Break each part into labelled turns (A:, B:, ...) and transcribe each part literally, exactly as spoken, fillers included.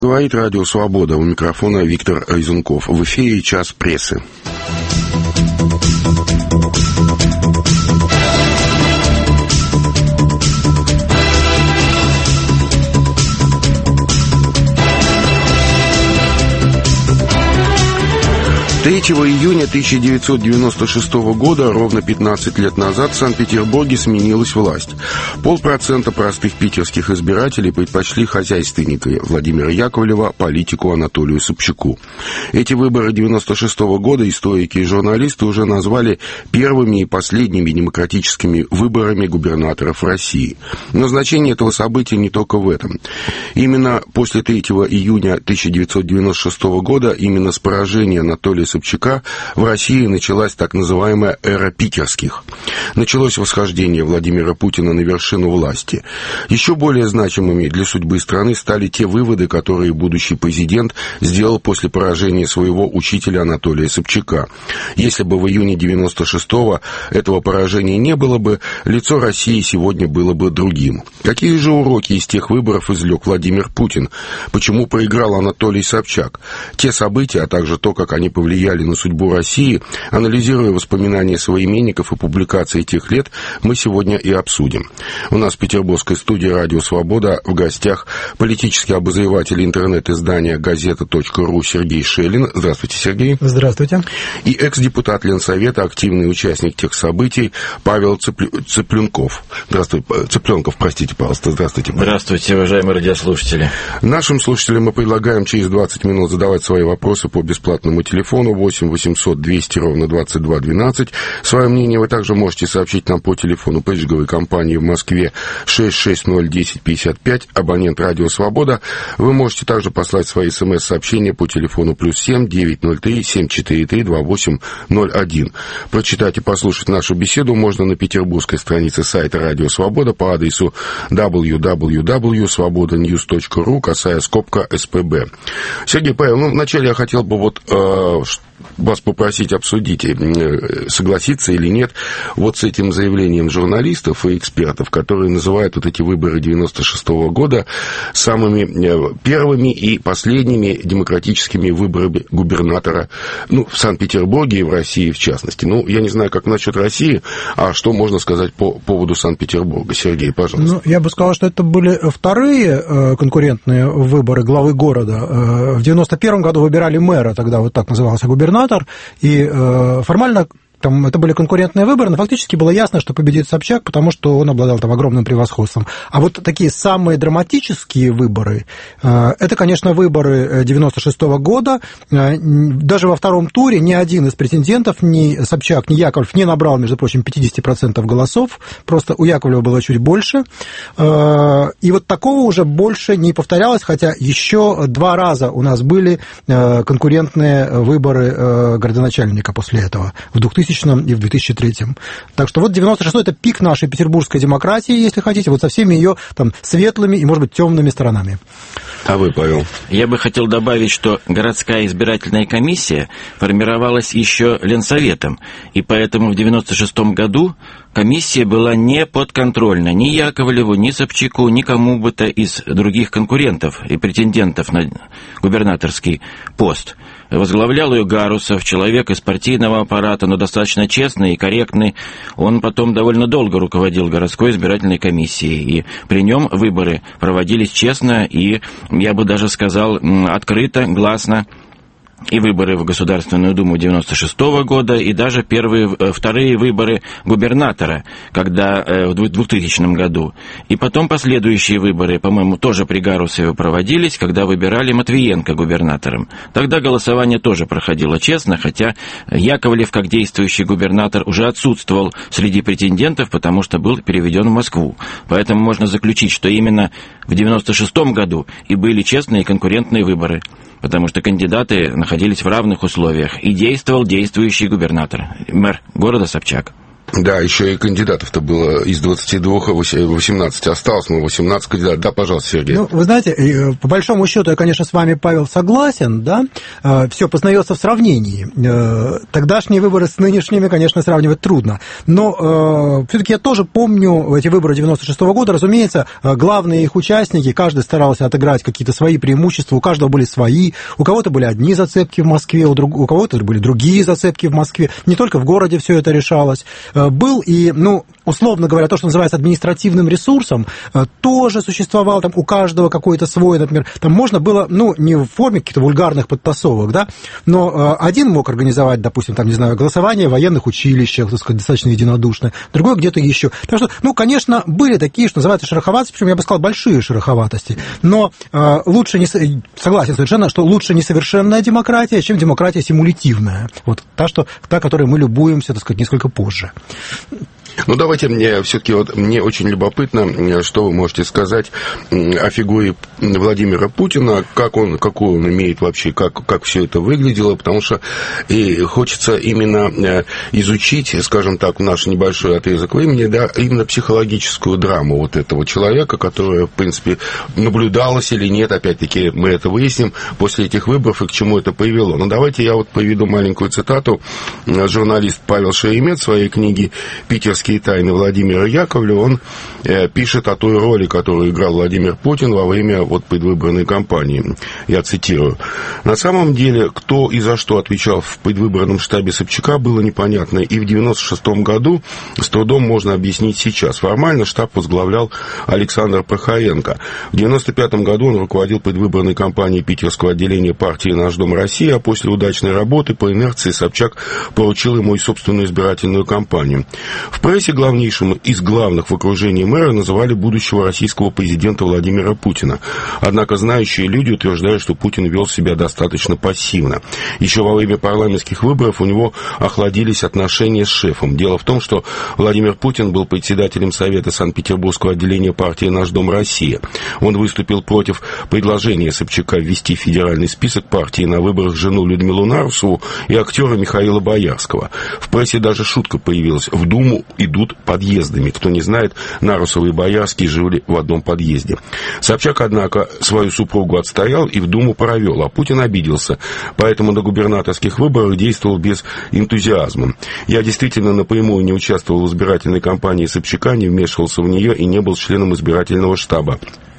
A: Говорит Радио Свобода. У микрофона Виктор Айзенков. В эфире «Час прессы». третьего июня тысяча девятьсот девяносто шестого года, ровно пятнадцать лет назад, в Санкт-Петербурге сменилась власть. Полпроцента простых питерских избирателей предпочли хозяйственника Владимира Яковлева политику Анатолию Собчаку. Эти выборы девяносто шестого года историки и журналисты уже назвали первыми и последними демократическими выборами губернаторов России. Но значение этого события не только в этом. Именно после третьего июня тысяча девятьсот девяносто шестого года, именно с поражения Анатолия Собчака, в России началась так называемая эра питерских. Началось восхождение Владимира Путина на вершину власти. Еще более значимыми для судьбы страны стали те выводы, которые будущий президент сделал после поражения своего учителя Анатолия Собчака. Если бы в июне девяносто шестого этого поражения не было бы, лицо России сегодня было бы другим. Какие же уроки из тех выборов извлек Владимир Путин? Почему проиграл Анатолий Собчак? Те события, а также то, как они повлияли на судьбу России, анализируя воспоминания современников и публикации тех лет, мы сегодня и обсудим. У нас в петербургской студии «Радио Свобода» в гостях политический обозреватель интернет-издания газета точка ру Сергей Шелин. Здравствуйте, Сергей.
B: Здравствуйте.
A: И экс-депутат Ленсовета, активный участник тех событий Павел Цеплю... Цыпленков. Здравствуйте, Цыпленков, простите, пожалуйста. Здравствуйте. Павел.
C: Здравствуйте, уважаемые радиослушатели.
A: Нашим слушателям мы предлагаем через двадцать минут задавать свои вопросы по бесплатному телефону восемь восемьсот двести ровно двадцать два двенадцать. Свое мнение вы также можете сообщить нам по телефону пейджинговой компании в Москве шесть шесть ноль десять пятьдесят пять, абонент Радио Свобода. Вы можете также послать свои смс-сообщения по телефону плюс семь девятьсот три семь четыре три два восемь ноль один. Прочитать и послушать нашу беседу можно на петербургской странице сайта Радио Свобода по адресу дабл ю дабл ю дабл ю точка свобода ньюс точка ру, косая скобка эс пэ бэ. Сергей Павел, ну, вначале я хотел бы вот э, вас попросить обсудить, согласиться или нет, вот с этим заявлением журналистов и экспертов, которые называют вот эти выборы девяносто шестого года самыми первыми и последними демократическими выборами губернатора, ну, в Санкт-Петербурге и в России в частности. Ну, я не знаю, как насчет России, а что можно сказать по поводу Санкт-Петербурга? Сергей, пожалуйста.
B: Ну, я бы сказал, что это были вторые конкурентные выборы главы города. В девяносто первом году выбирали мэра, тогда вот так назывался губернатор, и формально там это были конкурентные выборы, но фактически было ясно, что победит Собчак, потому что он обладал там огромным превосходством. А вот такие самые драматические выборы, это, конечно, выборы девяносто шестого года. Даже во втором туре ни один из претендентов, ни Собчак, ни Яковлев, не набрал, между прочим, пятьдесят процентов голосов, просто у Яковлева было чуть больше. И вот такого уже больше не повторялось, хотя еще два раза у нас были конкурентные выборы городоначальника после этого, в двухтысячном и в две тысячи третьем. Так что вот девяносто шестой это пик нашей петербургской демократии, если хотите, вот со всеми ее там светлыми и, может быть, темными сторонами.
A: А вы, Павел?
C: Я бы хотел добавить, что городская избирательная комиссия формировалась еще Ленсоветом, и поэтому в девяносто шестом году комиссия была не подконтрольна ни Яковлеву, ни Собчаку, никому бы то из других конкурентов и претендентов на губернаторский пост. Возглавлял ее Гарусов, человек из партийного аппарата, но достаточно честный и корректный. Он потом довольно долго руководил городской избирательной комиссией, и при нем выборы проводились честно и, я бы даже сказал, открыто, гласно. И выборы в Государственную Думу девяносто шестого года, и даже первые, вторые выборы губернатора, когда в двухтысячном году. И потом последующие выборы, по-моему, тоже при Гарусове проводились, когда выбирали Матвиенко губернатором. Тогда голосование тоже проходило честно, хотя Яковлев, как действующий губернатор, уже отсутствовал среди претендентов, потому что был переведен в Москву. Поэтому можно заключить, что именно в девяносто шестом году и были честные конкурентные выборы, потому что кандидаты находились в равных условиях, и действовал действующий губернатор, мэр города Собчак.
A: Да, еще и кандидатов-то было из двадцати двух, восемнадцать осталось, мы восемнадцать кандидатов. Да, пожалуйста, Сергей.
B: Ну, вы знаете, по большому счету я, конечно, с вами, Павел, согласен, да, все познается в сравнении. Тогдашние выборы с нынешними, конечно, сравнивать трудно, но все-таки я тоже помню эти выборы девяносто шестого года, разумеется, главные их участники, каждый старался отыграть какие-то свои преимущества, у каждого были свои, у кого-то были одни зацепки в Москве, у, друг... у кого-то были другие зацепки в Москве, не только в городе все это решалось. Был и, ну, условно говоря, то, что называется административным ресурсом, тоже существовал там у каждого какой-то свой, например, там можно было, ну, не в форме каких-то вульгарных подтасовок, да, но один мог организовать, допустим, там, не знаю, голосование в военных училищах, так сказать, достаточно единодушно, другой где-то еще. Так что, ну, конечно, были такие, что называется, шероховатости, причем я бы сказал, большие шероховатости, но лучше, не, согласен совершенно, что лучше несовершенная демократия, чем демократия симулятивная, вот та, что, та, которой мы любуемся, так сказать, несколько позже.
A: Ну, давайте мне все-таки, вот, мне очень любопытно, что вы можете сказать о фигуре Владимира Путина, как он, какую он имеет вообще, как, как все это выглядело, потому что и хочется именно изучить, скажем так, в наш небольшой отрезок времени, да, именно психологическую драму вот этого человека, которая, в принципе, наблюдалась или нет, опять-таки, мы это выясним после этих выборов и к чему это привело. Но давайте я вот приведу маленькую цитату. Журналист Павел Шеремет в своей книге «Питерский тайны» Владимира Яковлева, он э, пишет о той роли, которую играл Владимир Путин во время вот, предвыборной кампании. Я цитирую. «На самом деле, кто и за что отвечал в предвыборном штабе Собчака, было непонятно. И в девяносто шестом году с трудом можно объяснить сейчас. Формально штаб возглавлял Александр Прохоренко. В девяносто пятом году он руководил предвыборной кампанией питерского отделения партии «Наш дом России», а после удачной работы по инерции Собчак поручил ему и собственную избирательную кампанию. В прессе главнейшим из главных в окружении мэра называли будущего российского президента Владимира Путина. Однако знающие люди утверждают, что Путин вел себя достаточно пассивно. Еще во время парламентских выборов у него охладились отношения с шефом. Дело в том, что Владимир Путин был председателем Совета Санкт-Петербургского отделения партии «Наш дом России». Он выступил против предложения Собчака ввести в федеральный список партии на выборах жену Людмилу Нарусову и актера Михаила Боярского. В прессе даже шутка появилась. В Думу идут подъездами. Кто не знает, Нарусов и Боярский жили в одном подъезде. Собчак, однако, свою супругу отстоял и в Думу провел, а Путин обиделся. Поэтому на губернаторских выборах действовал без энтузиазма. Я действительно напрямую не участвовал в избирательной кампании Собчака, не вмешивался в нее и не был членом избирательного штаба.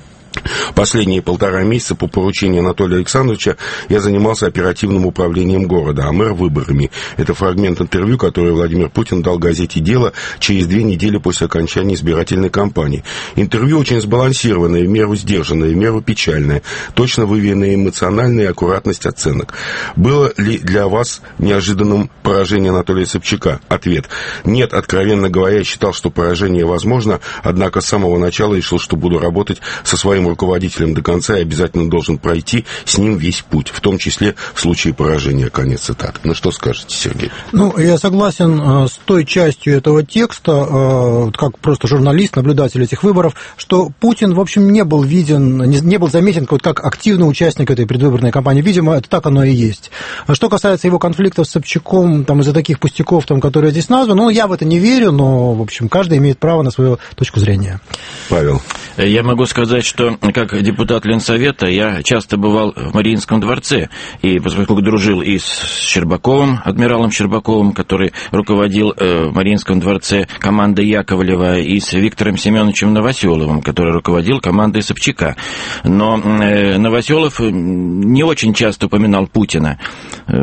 A: Последние полтора месяца по поручению Анатолия Александровича я занимался оперативным управлением города, а мэр выборами. Это фрагмент интервью, которое Владимир Путин дал газете «Дело» через две недели после окончания избирательной кампании. Интервью очень сбалансированное, в меру сдержанное, в меру печальное, точно выверенная эмоциональная аккуратность оценок. Было ли для вас неожиданным поражение Анатолия Собчака? Ответ. Нет, откровенно говоря, я считал, что поражение возможно, однако с самого начала решил, что буду работать со своим руководителем до конца и обязательно должен пройти с ним весь путь, в том числе в случае поражения. Конец цитаты. Ну, что скажете, Сергей?
B: Ну, я согласен с той частью этого текста, как просто журналист, наблюдатель этих выборов, что Путин, в общем, не был виден, не был заметен вот как активный участник этой предвыборной кампании. Видимо, это так оно и есть. Что касается его конфликтов с Собчаком, там, из-за таких пустяков, там, которые здесь названы, ну, я в это не верю, но, в общем, каждый имеет право на свою точку зрения.
A: Павел.
C: Я могу сказать, что как депутат Ленсовета я часто бывал в Мариинском дворце, и поскольку дружил и с Щербаковым, адмиралом Щербаковым, который руководил э, в Мариинском дворце командой Яковлева, и с Виктором Семеновичем Новоселовым, который руководил командой Собчака. Но э, Новоселов не очень часто упоминал Путина, э,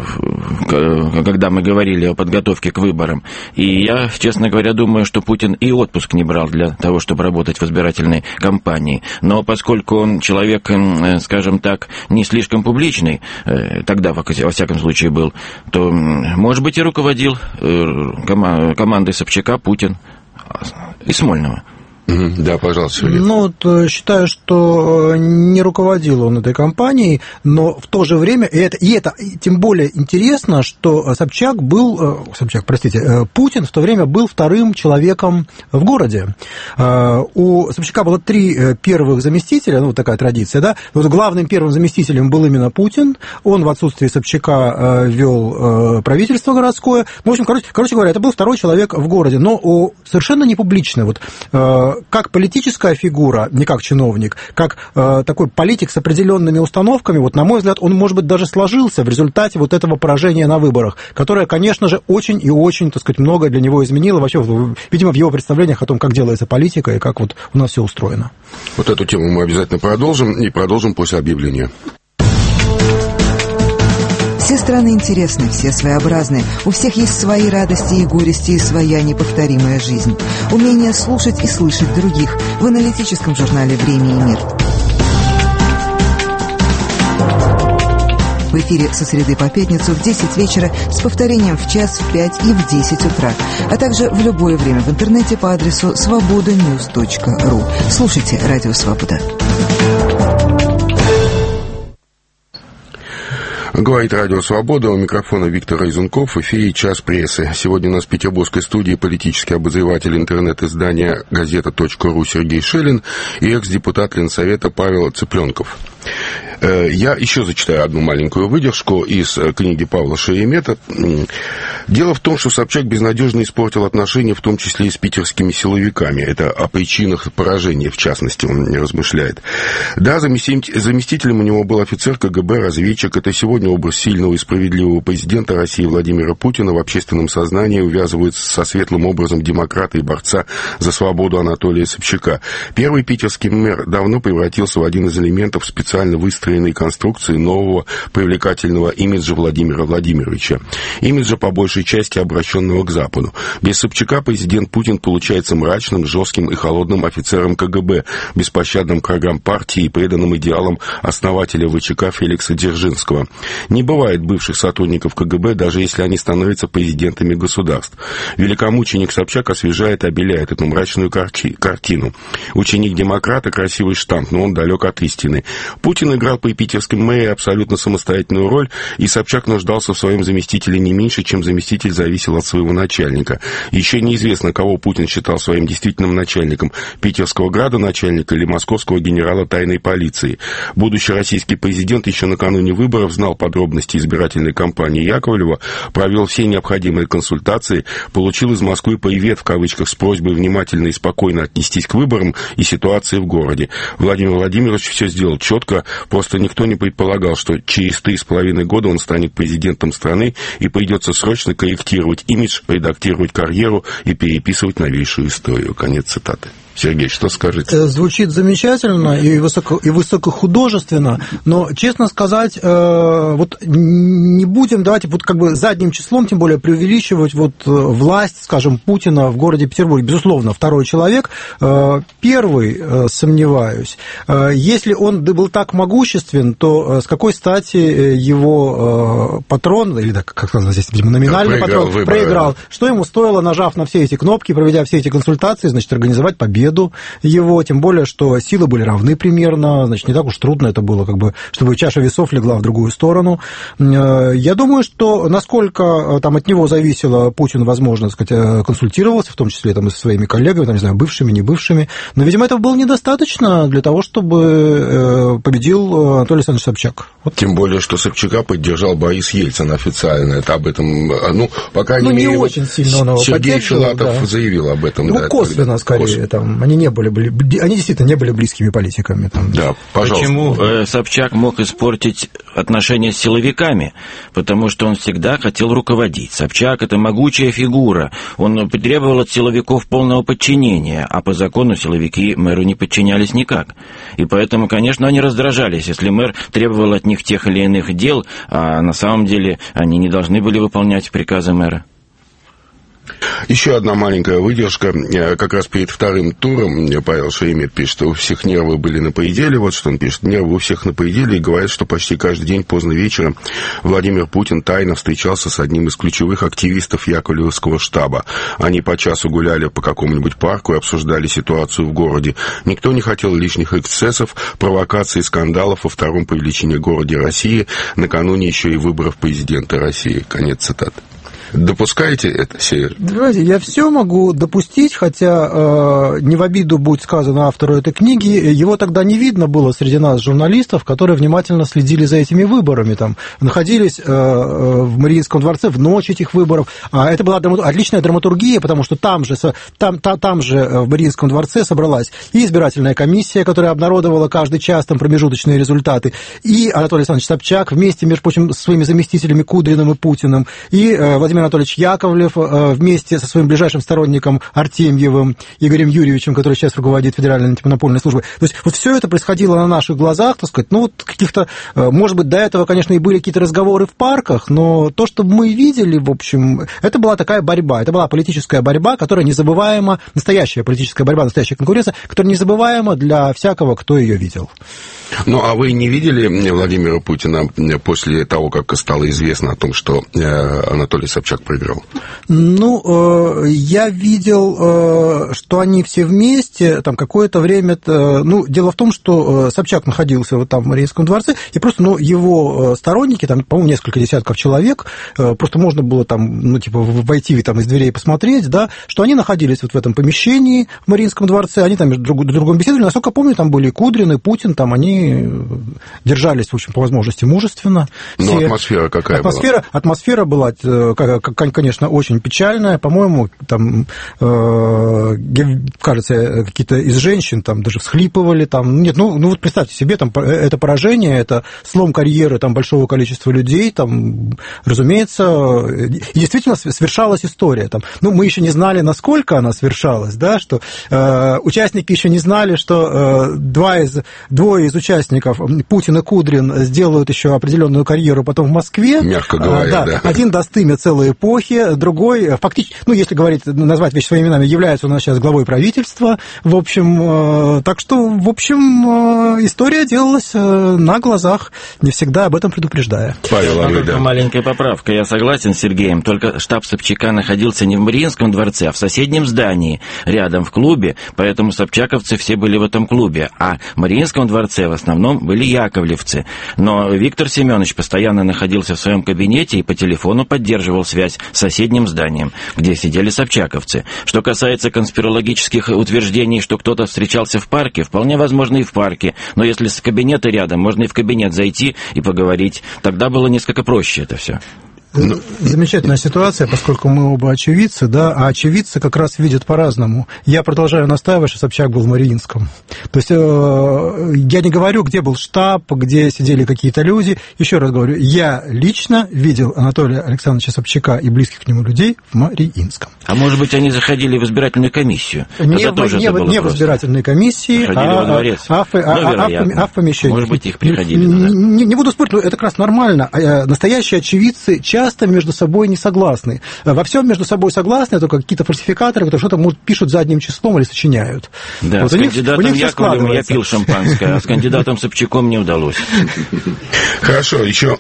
C: когда мы говорили о подготовке к выборам. И я, честно говоря, думаю, что Путин и отпуск не брал для того, чтобы работать в избирательной кампании. Но поскольку он человек, скажем так, не слишком публичный, тогда, во всяком случае, был, то, может быть, и руководил командой Собчака Путин и Смольного.
A: Да, пожалуйста, Сергей.
B: Ну, вот, считаю, что не руководил он этой кампанией, но в то же время, и это, и это тем более интересно, что Собчак был, Собчак, простите, Путин в то время был вторым человеком в городе. У Собчака было три первых заместителя, ну, вот такая традиция, да, вот главным первым заместителем был именно Путин, он в отсутствии Собчака вел правительство городское, ну, в общем, короче, короче говоря, это был второй человек в городе, но совершенно не публично, вот, как политическая фигура, не как чиновник, как э, такой политик с определенными установками, вот, на мой взгляд, он, может быть, даже сложился в результате вот этого поражения на выборах, которое, конечно же, очень и очень, так сказать, многое для него изменило, вообще, видимо, в его представлениях о том, как делается политика и как вот у нас все устроено.
A: Вот эту тему мы обязательно продолжим, и продолжим после объявления.
D: Все страны интересны, все своеобразны. У всех есть свои радости и горести, и своя неповторимая жизнь. Умение слушать и слышать других в аналитическом журнале «Время и мир». В эфире со среды по пятницу в десять вечера с повторением в час, в пять и в десять утра, а также в любое время в интернете по адресу свобода ньюс точка ру. Слушайте «Радио Свобода».
A: Говорит Радио Свобода, у микрофона Виктор Изунков, в эфире «Час прессы». Сегодня у нас в петербургской студии политический обозреватель интернет-издания газета точка ру Сергей Шелин и экс-депутат Ленсовета Павел Цыпленков. Я еще зачитаю одну маленькую выдержку из книги Павла Шеремета. Дело в том, что Собчак безнадежно испортил отношения, в том числе и с питерскими силовиками. Это о причинах поражения, в частности, он размышляет. Да, заместителем у него был офицер ка гэ бэ, разведчик. Это сегодня образ сильного и справедливого президента России Владимира Путина в общественном сознании увязывается со светлым образом демократа и борца за свободу Анатолия Собчака. Первый питерский мэр давно превратился в один из элементов специального выстроенной конструкции нового привлекательного имиджа Владимира Владимировича. Имиджа, по большей части, обращенного к Западу. Без Собчака президент Путин получается мрачным, жестким и холодным офицером ка гэ бэ, беспощадным к врагам партии и преданным идеалам основателя вэ че ка Феликса Дзержинского. Не бывает бывших сотрудников ка гэ бэ, даже если они становятся президентами государств. Великомученик Собчак освежает и обеляет эту мрачную карти- картину. Ученик демократа — красивый штамп, но он далек от истины. Путин играл при питерском мэре абсолютно самостоятельную роль, и Собчак нуждался в своем заместителе не меньше, чем заместитель зависел от своего начальника. Еще неизвестно, кого Путин считал своим действительным начальником — питерского градоначальника или московского генерала тайной полиции. Будущий российский президент еще накануне выборов знал подробности избирательной кампании Яковлева, провел все необходимые консультации, получил из Москвы привет, в кавычках, с просьбой внимательно и спокойно отнестись к выборам и ситуации в городе. Владимир Владимирович все сделал четко, просто никто не предполагал, что через три с половиной года он станет президентом страны и придется срочно корректировать имидж, редактировать карьеру и переписывать новейшую историю. Конец цитаты. Сергей, что скажете?
B: Звучит замечательно и, высоко, и высокохудожественно, но, честно сказать, вот не будем, давайте вот как бы задним числом, тем более, преувеличивать вот власть, скажем, Путина в городе Петербурге. Безусловно, второй человек. Первый, сомневаюсь, если он был так могуществен, то с какой стати его патрон, или как сказано здесь, видимо, номинальный проиграл патрон, выборы. проиграл? Что ему стоило, нажав на все эти кнопки, проведя все эти консультации, значит, организовать победу его, тем более, что силы были равны примерно, значит, не так уж трудно это было, как бы, чтобы чаша весов легла в другую сторону. Я думаю, что насколько там от него зависело, Путин, возможно, так сказать, консультировался, в том числе там, и со своими коллегами, там, не знаю, бывшими, не бывшими, но, видимо, этого было недостаточно для того, чтобы победил Анатолий Александрович Собчак. Вот.
A: Тем более, что Собчака поддержал Борис Ельцин официально, это об этом, ну, по крайней
B: ну,
A: мере,
B: не очень сильно он его
A: Сергей Филатов
B: да.
A: заявил об этом.
B: Ну,
A: да,
B: косвенно, скорее, косвенно. Там, они не были, они действительно не были близкими политиками. Там.
A: Да, пожалуйста.
C: Почему э, Собчак мог испортить отношения с силовиками? Потому что он всегда хотел руководить. Собчак — это могучая фигура. Он требовал от силовиков полного подчинения, а по закону силовики мэру не подчинялись никак. И поэтому, конечно, они раздражались, если мэр требовал от них тех или иных дел, а на самом деле они не должны были выполнять приказы мэра.
A: Еще одна маленькая выдержка. Как раз перед вторым туром Павел Шеремет пишет, что у всех нервы были на пределе. Вот что он пишет. Нервы у всех на пределе. И говорит, что почти каждый день поздно вечером Владимир Путин тайно встречался с одним из ключевых активистов Яковлевского штаба. Они по часу гуляли по какому-нибудь парку и обсуждали ситуацию в городе. Никто не хотел лишних эксцессов, провокаций и скандалов во втором по величине городе России. Накануне еще и выборов президента России. Конец цитаты. Допускаете это, Север?
B: Давайте, я все могу допустить, хотя э, не в обиду будет сказано автору этой книги, его тогда не видно было среди нас, журналистов, которые внимательно следили за этими выборами, там, находились э, в Мариинском дворце в ночь этих выборов, а это была драма... отличная драматургия, потому что там же, там, там, там же в Мариинском дворце собралась и избирательная комиссия, которая обнародовала каждый час там промежуточные результаты, и Анатолий Александрович Собчак вместе, между прочим, с своими заместителями Кудриным и Путиным, и э, Владимир Анатольевич Яковлев вместе со своим ближайшим сторонником Артемьевым Игорем Юрьевичем, который сейчас руководит Федеральной антимонопольной службой. То есть вот все это происходило на наших глазах, так сказать, ну вот каких-то, может быть, до этого, конечно, и были какие-то разговоры в парках, но то, что мы видели, в общем, это была такая борьба, это была политическая борьба, которая незабываема, настоящая политическая борьба, настоящая конкуренция, которая незабываема для всякого, кто ее видел.
A: Ну, а вы не видели Владимира Путина после того, как стало известно о том, что Анатолий Собчак проиграл?
B: Ну, я видел, что они все вместе, там, какое-то время... Ну, дело в том, что Собчак находился вот там в Мариинском дворце, и просто, ну, его сторонники, там, по-моему, несколько десятков человек, просто можно было там, ну, типа, войти там из дверей посмотреть, да, что они находились вот в этом помещении в Мариинском дворце, они там друг с другом беседовали, насколько я помню, там были Кудрин и Путин, там они держались, в общем, по возможности мужественно.
A: Но все... атмосфера какая
B: атмосфера,
A: была?
B: Атмосфера была, конечно, очень печальная. По-моему, там, кажется, какие-то из женщин там даже всхлипывали. Там. Нет, ну, ну вот представьте себе, там, это поражение, это слом карьеры там, большого количества людей. Там, разумеется, и действительно совершалась история. Там. Ну, мы еще не знали, насколько она совершалась, да, что э, участники еще не знали, что э, два из, двое из участников участников, Путин и Кудрин, сделают еще определенную карьеру потом в Москве.
A: Мягко говоря,
B: да.
A: да.
B: Один даст имя целой эпохи, другой, фактически, ну, если говорить, назвать вещи своими именами, является у нас сейчас главой правительства. В общем, так что, в общем, история делалась на глазах, не всегда об этом предупреждая.
A: Павел, а вы, да.
C: Маленькая поправка. Я согласен с Сергеем, только штаб Собчака находился не в Мариинском дворце, а в соседнем здании, рядом в клубе, поэтому собчаковцы все были в этом клубе, а в Мариинском дворце в основном были яковлевцы. Но Виктор Семенович постоянно находился в своем кабинете и по телефону поддерживал связь с соседним зданием, где сидели собчаковцы. Что касается конспирологических утверждений, что кто-то встречался в парке, вполне возможно и в парке, но если с кабинета рядом, можно и в кабинет зайти и поговорить. Тогда было несколько проще это все.
B: Ну, замечательная ситуация, поскольку мы оба очевидцы, да, а очевидцы как раз видят по-разному. Я продолжаю настаивать, что Собчак был в Мариинском. То есть э, я не говорю, где был штаб, где сидели какие-то люди. Еще раз говорю, я лично видел Анатолия Александровича Собчака и близких к нему людей в Мариинском.
C: А может быть, они заходили в избирательную комиссию?
B: Не, в, не, в, не в избирательной комиссии, а, а, а, в, а, а, а в помещении.
C: Может быть, их приходили.
B: Не, не, не буду спорить, но это как раз нормально. Настоящие очевидцы часто часто между собой не согласны. Во всем между собой согласны, только какие-то фальсификаторы, которые что-то, может, пишут задним числом или сочиняют.
C: Да, вот с кандидатом Яковлевым я пил шампанское, а с кандидатом Собчаком не удалось.
A: Хорошо, еще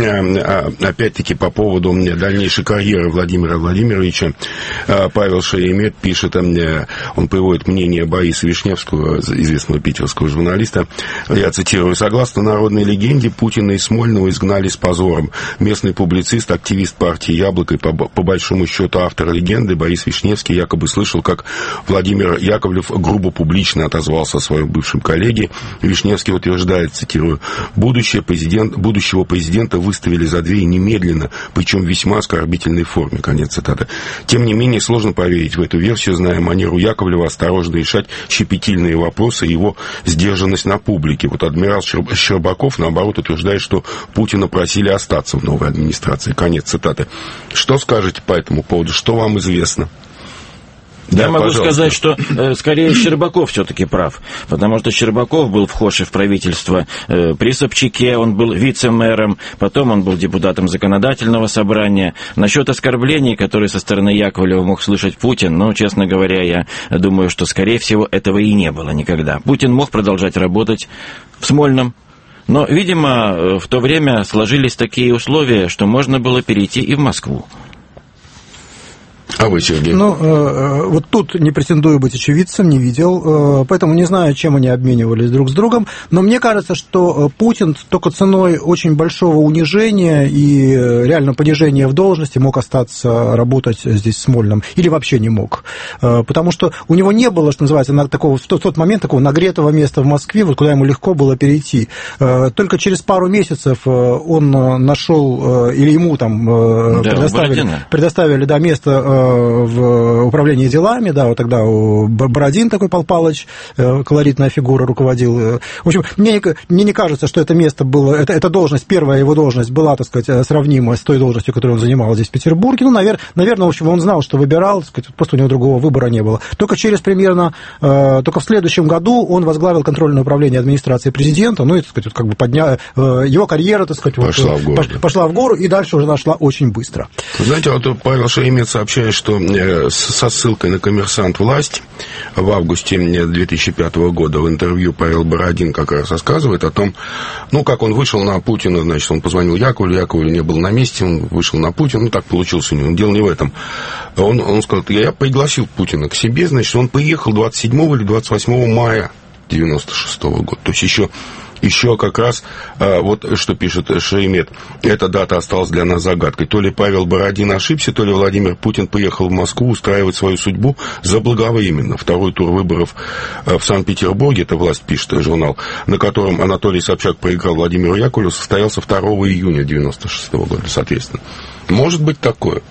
A: опять-таки по поводу дальнейшей карьеры Владимира Владимировича. Павел Шеремет пишет, он приводит мнение Бориса Вишневского, известного питерского журналиста. Я цитирую: «Согласно народной легенде, Путина и Смольного изгнали с позором. Местный публицист, активист партии «Яблоко» и, по, по большому счету, автор легенды Борис Вишневский якобы слышал, как Владимир Яковлев грубо публично отозвался о своем бывшем коллеге. Вишневский утверждает, цитирую: «Будущее президент, будущего президента выставили за дверь немедленно, причем в весьма оскорбительной форме». Конец цитаты. Тем не менее, сложно поверить в эту версию, зная манеру Яковлева осторожно решать щепетильные вопросы и его сдержанность на публике. Вот адмирал Щербаков, наоборот, утверждает, что Путина просили остаться в новой администрации. Конец цитаты. Что скажете по этому поводу? Что вам известно?
C: Я
A: да,
C: могу
A: пожалуйста.
C: сказать, что э, скорее Щербаков все-таки прав, потому что Щербаков был вхож в правительство э, при Собчаке, он был вице-мэром, потом он был депутатом законодательного собрания. Насчет оскорблений, которые со стороны Яковлева мог слышать Путин, ну, честно говоря, я думаю, что, скорее всего, этого и не было никогда. Путин мог продолжать работать в Смольном, но, видимо, в то время сложились такие условия, что можно было перейти и в Москву.
A: А вы, Сергей?
B: Ну, э, вот тут не претендую быть очевидцем, не видел, э, поэтому не знаю, чем они обменивались друг с другом, но мне кажется, что Путин только ценой очень большого унижения и реального понижения в должности мог остаться работать здесь в Смольном, или вообще не мог, э, потому что у него не было, что называется, на такого, в тот, в тот момент такого нагретого места в Москве, вот куда ему легко было перейти. Э, только через пару месяцев он нашел, э, или ему там э, да, предоставили, предоставили да, место в управлении делами, да, вот тогда Бородин такой, Пал Палыч, колоритная фигура, руководил. В общем, мне, мне не кажется, что это место было, это, эта должность, первая его должность была, так сказать, сравнима с той должностью, которую он занимал здесь в Петербурге. Ну, навер, наверное, в общем, он знал, что выбирал, так сказать, просто у него другого выбора не было. Только через примерно, только в следующем году он возглавил контрольное управление администрации президента, ну, и, так сказать, вот как бы подня... его карьера, так сказать,
A: пошла,
B: вот,
A: в гору.
B: пошла в гору, и дальше уже нашла очень быстро.
A: Знаете, вот Павел Шеремет сообщает, что со ссылкой на «Коммерсант. Власть» в августе две тысячи пятого года в интервью Павел Бородин как раз рассказывает о том, ну, как он вышел на Путина, значит, он позвонил Яковлеву, Яковлев не был на месте, он вышел на Путина, ну, так получилось у него, дело не в этом. Он, он сказал, я пригласил Путина к себе, значит, он приехал двадцать седьмого или двадцать восьмого мая девяносто шестого года, то есть еще Еще как раз, вот что пишет Шеремет, эта дата осталась для нас загадкой. То ли Павел Бородин ошибся, то ли Владимир Путин поехал в Москву устраивать свою судьбу заблаговременно. Второй тур выборов в Санкт-Петербурге, это «Власть» пишет журнал, на котором Анатолий Собчак проиграл Владимиру Яковлеву, состоялся второго июня девяносто шестого года, соответственно. Может быть такое.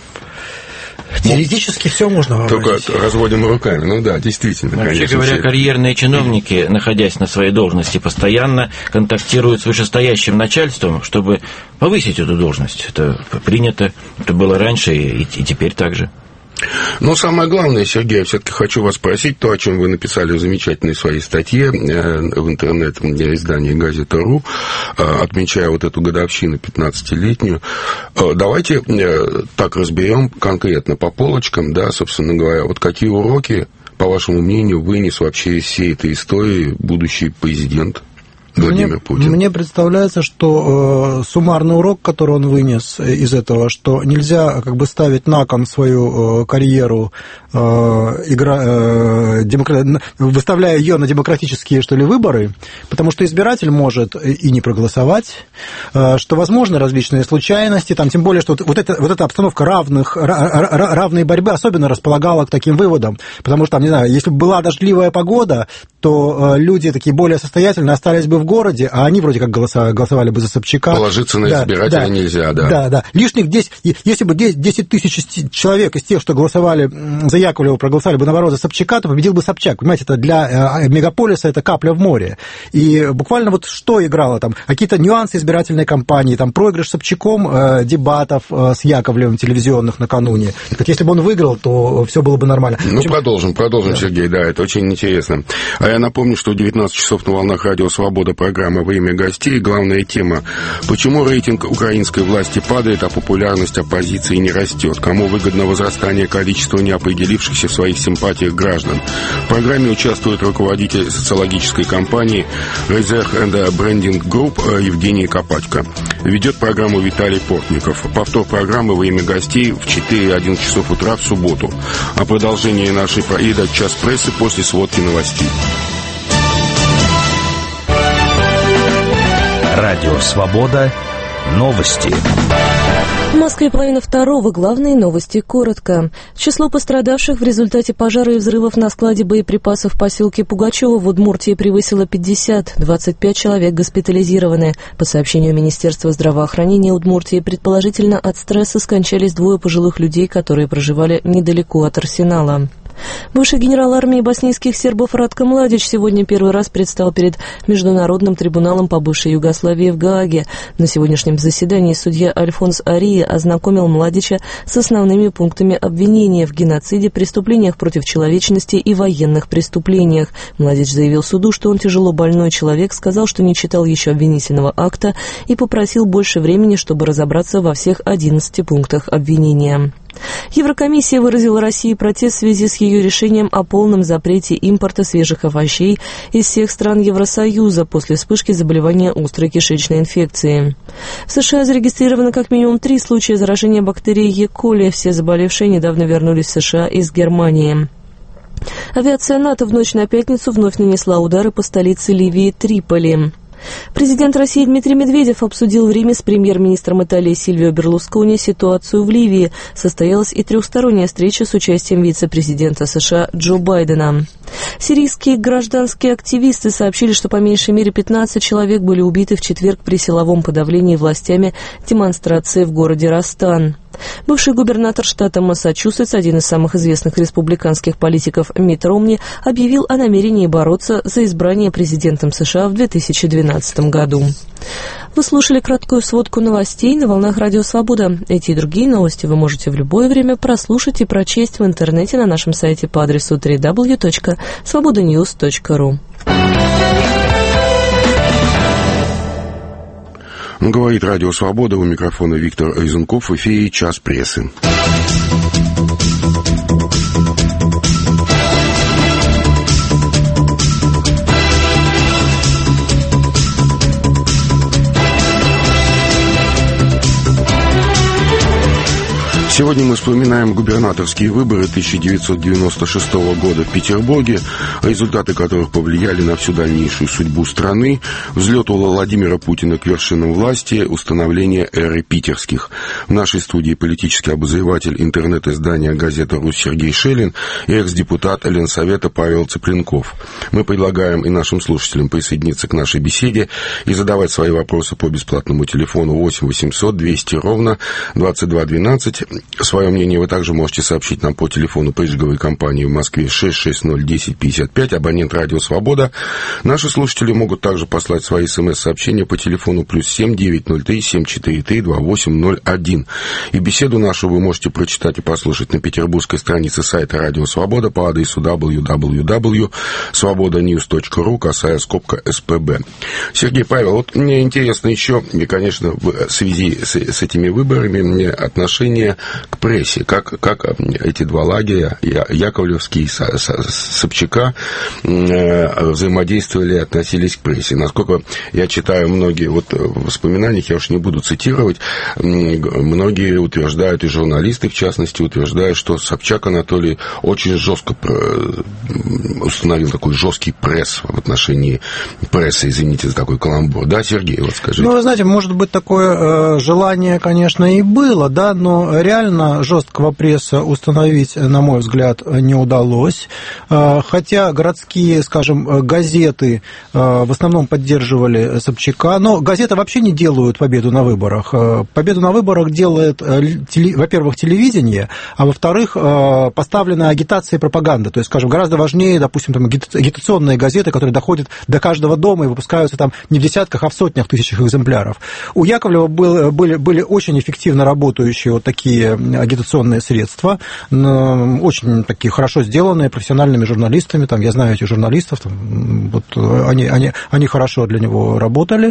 B: Теоретически все можно вообразить.
A: Только разводим руками. Ну да, действительно.
C: Вообще
A: конечно,
C: говоря,
A: все...
C: карьерные чиновники, находясь на своей должности, постоянно контактируют с вышестоящим начальством, чтобы повысить эту должность. Это принято, это было раньше и, и теперь так же.
A: Но самое главное, Сергей, я все-таки хочу вас спросить, то, о чем вы написали в замечательной своей статье в интернет-издании «Газета.ру», отмечая вот эту годовщину пятнадцатилетнюю. Давайте так разберем конкретно по полочкам, да, собственно говоря, вот какие уроки, по вашему мнению, вынес вообще из всей этой истории будущий президент Владимир
B: мне,
A: Путин? Мне
B: представляется, что э, суммарный урок, который он вынес из этого, что нельзя как бы ставить на кон свою э, карьеру, э, игра, э, демокра... выставляя ее на демократические, что ли, выборы, потому что избиратель может и не проголосовать, э, что возможны различные случайности, там, тем более, что вот, вот, эта, вот эта обстановка равных, равной борьбы особенно располагала к таким выводам, потому что, там, не знаю, если бы была дождливая погода, то э, люди такие более состоятельные остались бы в городе, а они вроде как голосовали, голосовали бы за Собчака.
A: Положиться на
B: да,
A: избирателя
B: да,
A: нельзя, да.
B: Да, да. Лишних десять, если бы десять тысяч человек из тех, что голосовали за Яковлева, проголосовали бы, наоборот, за Собчака, то победил бы Собчак. Понимаете, это для мегаполиса это капля в море. И буквально вот что играло там? Какие-то нюансы избирательной кампании, там проигрыш Собчаком э, дебатов э, с Яковлевым телевизионных накануне. Так, если бы он выиграл, то все было бы нормально.
A: Ну,
B: общем,
A: продолжим, продолжим,
B: да.
A: Сергей, да, это очень интересно. А я напомню, что в девятнадцать часов на волнах радио «Свобода» программа «Время гостей». Главная тема: почему рейтинг украинской власти падает, а популярность оппозиции не растет? Кому выгодно возрастание количества неопределившихся в своих симпатиях граждан? В программе участвует руководитель социологической компании Research and Branding Group Евгений Копатько. Ведет программу Виталий Портников. Повтор программы «Время гостей» в четыре-одиннадцать часов утра в субботу. А продолжение нашей проеда «Час прессы» после сводки новостей.
E: Радио «Свобода». Новости.
F: В Москве половина второго. Главные новости коротко. Число пострадавших в результате пожара и взрывов на складе боеприпасов в поселке Пугачево в Удмуртии превысило пятьдесят. двадцать пять человек госпитализированы. По сообщению Министерства здравоохранения Удмуртии, предположительно от стресса скончались двое пожилых людей, которые проживали недалеко от арсенала. Бывший генерал армии боснийских сербов Радко Младич сегодня первый раз предстал перед Международным трибуналом по бывшей Югославии в Гааге. На сегодняшнем заседании судья Альфонс Ария ознакомил Младича с основными пунктами обвинения в геноциде, преступлениях против человечности и военных преступлениях. Младич заявил суду, что он тяжело больной человек, сказал, что не читал еще обвинительного акта и попросил больше времени, чтобы разобраться во всех одиннадцати пунктах обвинения. Еврокомиссия выразила России протест в связи с ее решением о полном запрете импорта свежих овощей из всех стран Евросоюза после вспышки заболевания острой кишечной инфекцией. В США зарегистрировано как минимум три случая заражения бактерией Е. коли. Все заболевшие недавно вернулись в США из Германии. Авиация НАТО в ночь на пятницу вновь нанесла удары по столице Ливии Триполи. Президент России Дмитрий Медведев обсудил в Риме с премьер-министром Италии Сильвио Берлускони ситуацию в Ливии. Состоялась и трехсторонняя встреча с участием вице-президента США Джо Байдена. Сирийские гражданские активисты сообщили, что по меньшей мере пятнадцать человек были убиты в четверг при силовом подавлении властями демонстрации в городе Растан. Бывший губернатор штата Массачусетс, один из самых известных республиканских политиков Митт Ромни, объявил о намерении бороться за избрание президентом США в две тысячи двенадцатом году. Вы слушали краткую сводку новостей на волнах Радио Свобода. Эти и другие новости вы можете в любое время прослушать и прочесть в интернете на нашем сайте по адресу дабл ю дабл ю дабл ю точка свобода ньюс точка ру.
A: Говорит Радио Свобода, у микрофона Виктор Изунков, в эфире «Час прессы». Сегодня мы вспоминаем губернаторские выборы тысяча девятьсот девяносто шестого года в Петербурге, результаты которых повлияли на всю дальнейшую судьбу страны, взлет Владимира Путина к вершинам власти, установление эры питерских. В нашей студии политический обозреватель интернет-издания «Газета Русь» Сергей Шелин и экс-депутат Ленсовета Павел Цыпленков. Мы предлагаем и нашим слушателям присоединиться к нашей беседе и задавать свои вопросы по бесплатному телефону восемь восемьсот двести ровно двадцать два двенадцать. Свое мнение вы также можете сообщить нам по телефону призговой компании в Москве шесть шесть ноль десять пятьдесят пять, абонент Радио Свобода. Наши слушатели могут также послать свои смс-сообщения по телефону плюс семь девятьсот три семь четыре три два восемь ноль один. И беседу нашу вы можете прочитать и послушать на петербургской странице сайта Радио Свобода по адресу дабл ю дабл ю дабл ю точка свобода ньюс точка ру, касая скобка эс пэ бэ. Сергей, Павел, вот мне интересно еще, и, конечно, в связи с, с этими выборами, мне отношение к прессе, как, как эти два лагеря, Яковлевский и Собчака, взаимодействовали и относились к прессе. Насколько я читаю многие вот в воспоминаниях, я уж не буду цитировать, многие утверждают, и журналисты в частности утверждают, что Собчак Анатолий очень жестко установил такой жесткий пресс в отношении прессы, извините за такой каламбур. Да, Сергей, вот скажите.
B: Ну, вы знаете, может быть, такое желание, конечно, и было, да, но реально жесткого пресса установить, на мой взгляд, не удалось. Хотя городские, скажем, газеты в основном поддерживали Собчака, но газеты вообще не делают победу на выборах. Победу на выборах делает, во-первых, телевидение, а во-вторых, поставленная агитация и пропаганда. То есть, скажем, гораздо важнее, допустим, там, агитационные газеты, которые доходят до каждого дома и выпускаются там не в десятках, а в сотнях тысячах экземпляров. У Яковлева был, были, были очень эффективно работающие вот такие агитационные средства, очень такие хорошо сделанные профессиональными журналистами, там, я знаю этих журналистов, там, вот, они, они, они хорошо для него работали.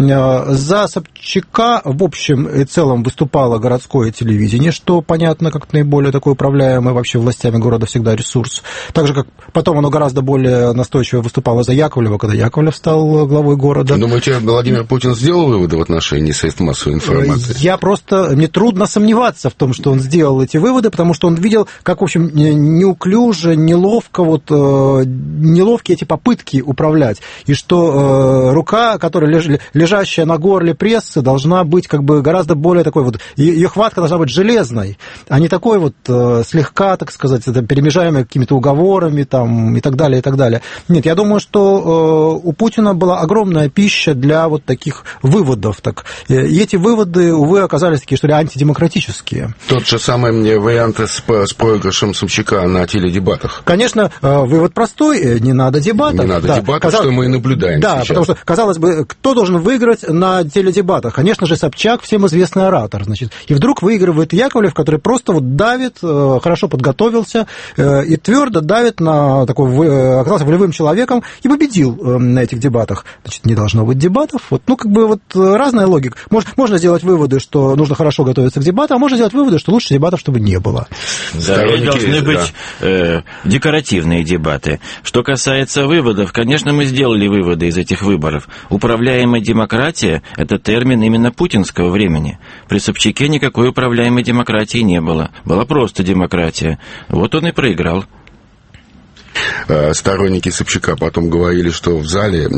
B: За Собчака в общем и целом выступало городское телевидение, что, понятно, как наиболее такой управляемый вообще властями города всегда ресурс. Так же, как потом оно гораздо более настойчиво выступало за Яковлева, когда Яковлев стал главой города.
A: Думаете, Владимир Путин сделал выводы в отношении средств массовой информации?
B: Я просто, мне трудно сомневаться в том, что он сделал эти выводы, потому что он видел, как, в общем, неуклюже, неловко, вот, неловкие эти попытки управлять, и что рука, которая леж, лежащая на горле прессы, должна быть как бы гораздо более такой вот, ее хватка должна быть железной, а не такой вот слегка, так сказать, перемежаемой какими-то уговорами там, и так далее, и так далее. Нет, я думаю, что у Путина была огромная пища для вот таких выводов. Так. И эти выводы, увы, оказались такие, что ли, антидемократические. голосования.
A: Тот же самый мне вариант с, с проигрышем Собчака на теледебатах.
B: Конечно, вывод простой, не надо дебатов.
A: Не надо
B: да,
A: дебатов,
B: казалось...
A: что мы и наблюдаем
B: Да,
A: сейчас.
B: потому что, казалось бы, кто должен выиграть на теледебатах? Конечно же, Собчак, всем известный оратор. Значит, и вдруг выигрывает Яковлев, который просто вот давит, хорошо подготовился и твердо давит на такой, оказался волевым человеком и победил на этих дебатах. Значит, не должно быть дебатов. Вот, ну, как бы вот разная логика. Можно, можно сделать выводы, что нужно хорошо готовиться к дебатам, а можно сделать выводы, что лучше дебатов, чтобы не было.
C: Да, и должны быть да. э, декоративные дебаты. Что касается выводов, конечно, мы сделали выводы из этих выборов. Управляемая демократия – это термин именно путинского времени. При Собчаке никакой управляемой демократии не было. Была просто демократия. Вот он и проиграл.
A: Сторонники Собчака потом говорили, что в зале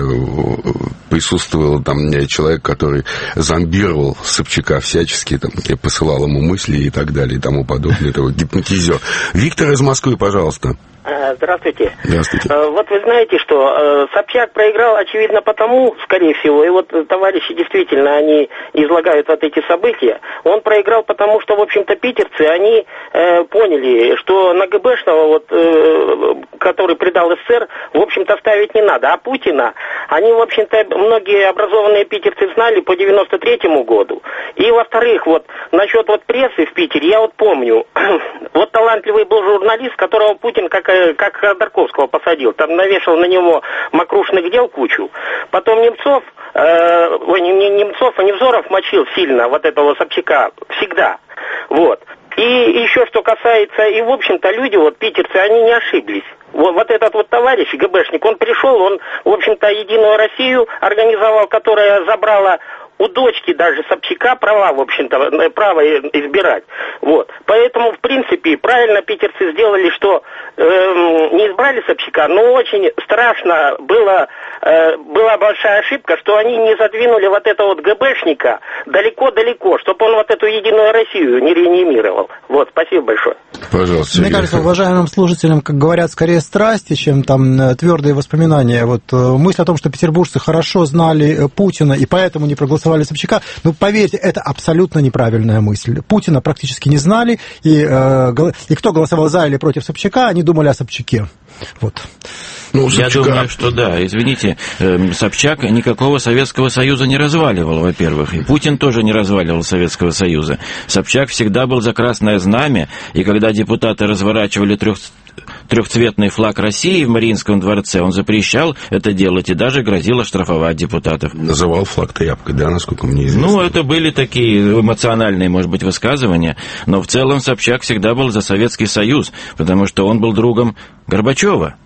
A: присутствовал там человек, который зомбировал Собчака всячески, там, посылал ему мысли и так далее, и тому подобное, это вот гипнотизер. Виктор из Москвы, пожалуйста.
G: Здравствуйте.
A: Здравствуйте.
G: Вот вы знаете, что Собчак проиграл, очевидно, потому, скорее всего, и вот товарищи действительно, они излагают вот эти события, он проиграл потому, что, в общем-то, питерцы, они э, поняли, что на ГБшного, вот, э, который предал СССР, в общем-то, ставить не надо, а Путина, они, в общем-то, многие образованные питерцы знали по девяносто третьему году, и, во-вторых, вот, насчет вот прессы в Питере, я вот помню, вот талантливый был журналист, которого Путин, как как Ходорковского посадил, там навешал на него мокрушных дел кучу. Потом Немцов, э, ой, не, не Немцов, а Невзоров мочил сильно вот этого Собчака, всегда. Вот. И еще что касается, и в общем-то люди, вот питерцы, они не ошиблись. Вот, вот этот вот товарищ, ГБшник, он пришел, он, в общем-то, Единую Россию организовал, которая забрала у дочки даже Собчака права, в общем-то, право избирать. Вот. Поэтому, в принципе, правильно питерцы сделали, что э, не избрали Собчака, но очень страшно было, э, была большая ошибка, что они не задвинули вот этого вот ГБшника далеко-далеко, чтобы он вот эту Единую Россию не реанимировал. Вот, спасибо большое.
A: Пожалуйста.
B: Мне кажется, уважаемым слушателям, как говорят, скорее страсти, чем там твердые воспоминания. Вот мысль о том, что петербуржцы хорошо знали Путина и поэтому не проголосовали Собчака, ну, поверьте, это абсолютно неправильная мысль. Путина практически не знали, и, э, и кто голосовал за или против Собчака, они думали о Собчаке. Вот.
A: Ну,
C: Я
A: Собчака...
C: думаю, что да, извините, Собчак никакого Советского Союза не разваливал, во-первых, и Путин тоже не разваливал Советского Союза. Собчак всегда был за красное знамя, и когда депутаты разворачивали трех... трехцветный флаг России в Мариинском дворце, он запрещал это делать и даже грозил оштрафовать депутатов.
A: Называл флаг тряпкой, да, насколько мне известно?
C: Ну, это были такие эмоциональные, может быть, высказывания, но в целом Собчак всегда был за Советский Союз, потому что он был другом Горбачева.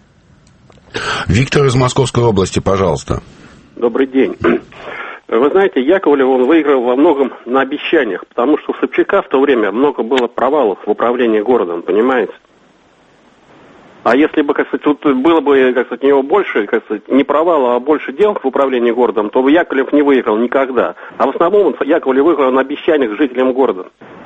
A: Виктор из Московской области, пожалуйста.
H: Добрый день. Вы знаете, Яковлев, он выиграл во многом на обещаниях, потому что у Собчака в то время много было провалов в управлении городом, понимаете? А если бы, как сказать, тут было бы, как сказать, у него больше, как сказать, не провала, а больше дел в управлении городом, то бы Яковлев не выиграл никогда. А в основном Яковлев выиграл на обещаниях жителям города.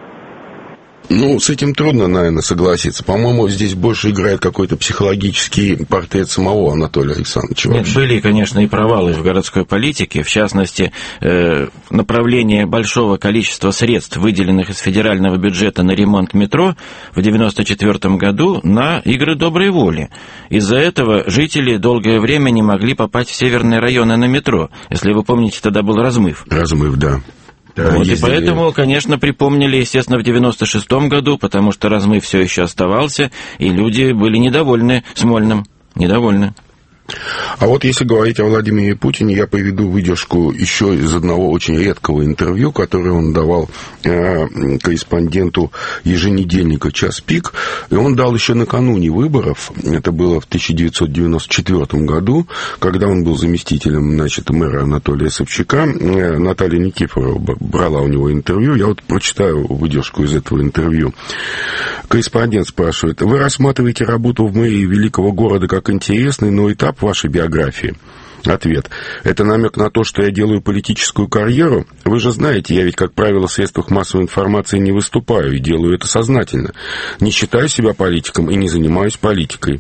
A: Ну, с этим трудно, наверное, согласиться. По-моему, здесь больше играет какой-то психологический портрет самого Анатолия Александровича.
C: Нет, были, конечно, и провалы в городской политике. В частности, э, направление большого количества средств, выделенных из федерального бюджета на ремонт метро в девяносто четвёртом году на игры доброй воли. Из-за этого жители долгое время не могли попасть в северные районы на метро. Если вы помните, тогда был размыв.
A: Размыв, да. Да,
C: вот,
A: ездили...
C: И поэтому, конечно, припомнили, естественно, в девяносто шестом году, потому что размыв все еще оставался, и люди были недовольны Смольным. Недовольны.
A: А вот если говорить о Владимире Путине, я приведу выдержку еще из одного очень редкого интервью, которое он давал э, корреспонденту еженедельника «Час пик». И он дал еще накануне выборов, это было в тысяча девятьсот девяносто четвёртом году, когда он был заместителем, значит, мэра Анатолия Собчака. Э, Наталья Никифорова брала у него интервью. Я вот прочитаю выдержку из этого интервью. Корреспондент спрашивает: вы рассматриваете работу в мэрии великого города как интересный, но этап вашей биографии? Ответ: это намек на то, что я делаю политическую карьеру. Вы же знаете, я ведь, как правило, в средствах массовой информации не выступаю и делаю это сознательно. Не считаю себя политиком и не занимаюсь политикой.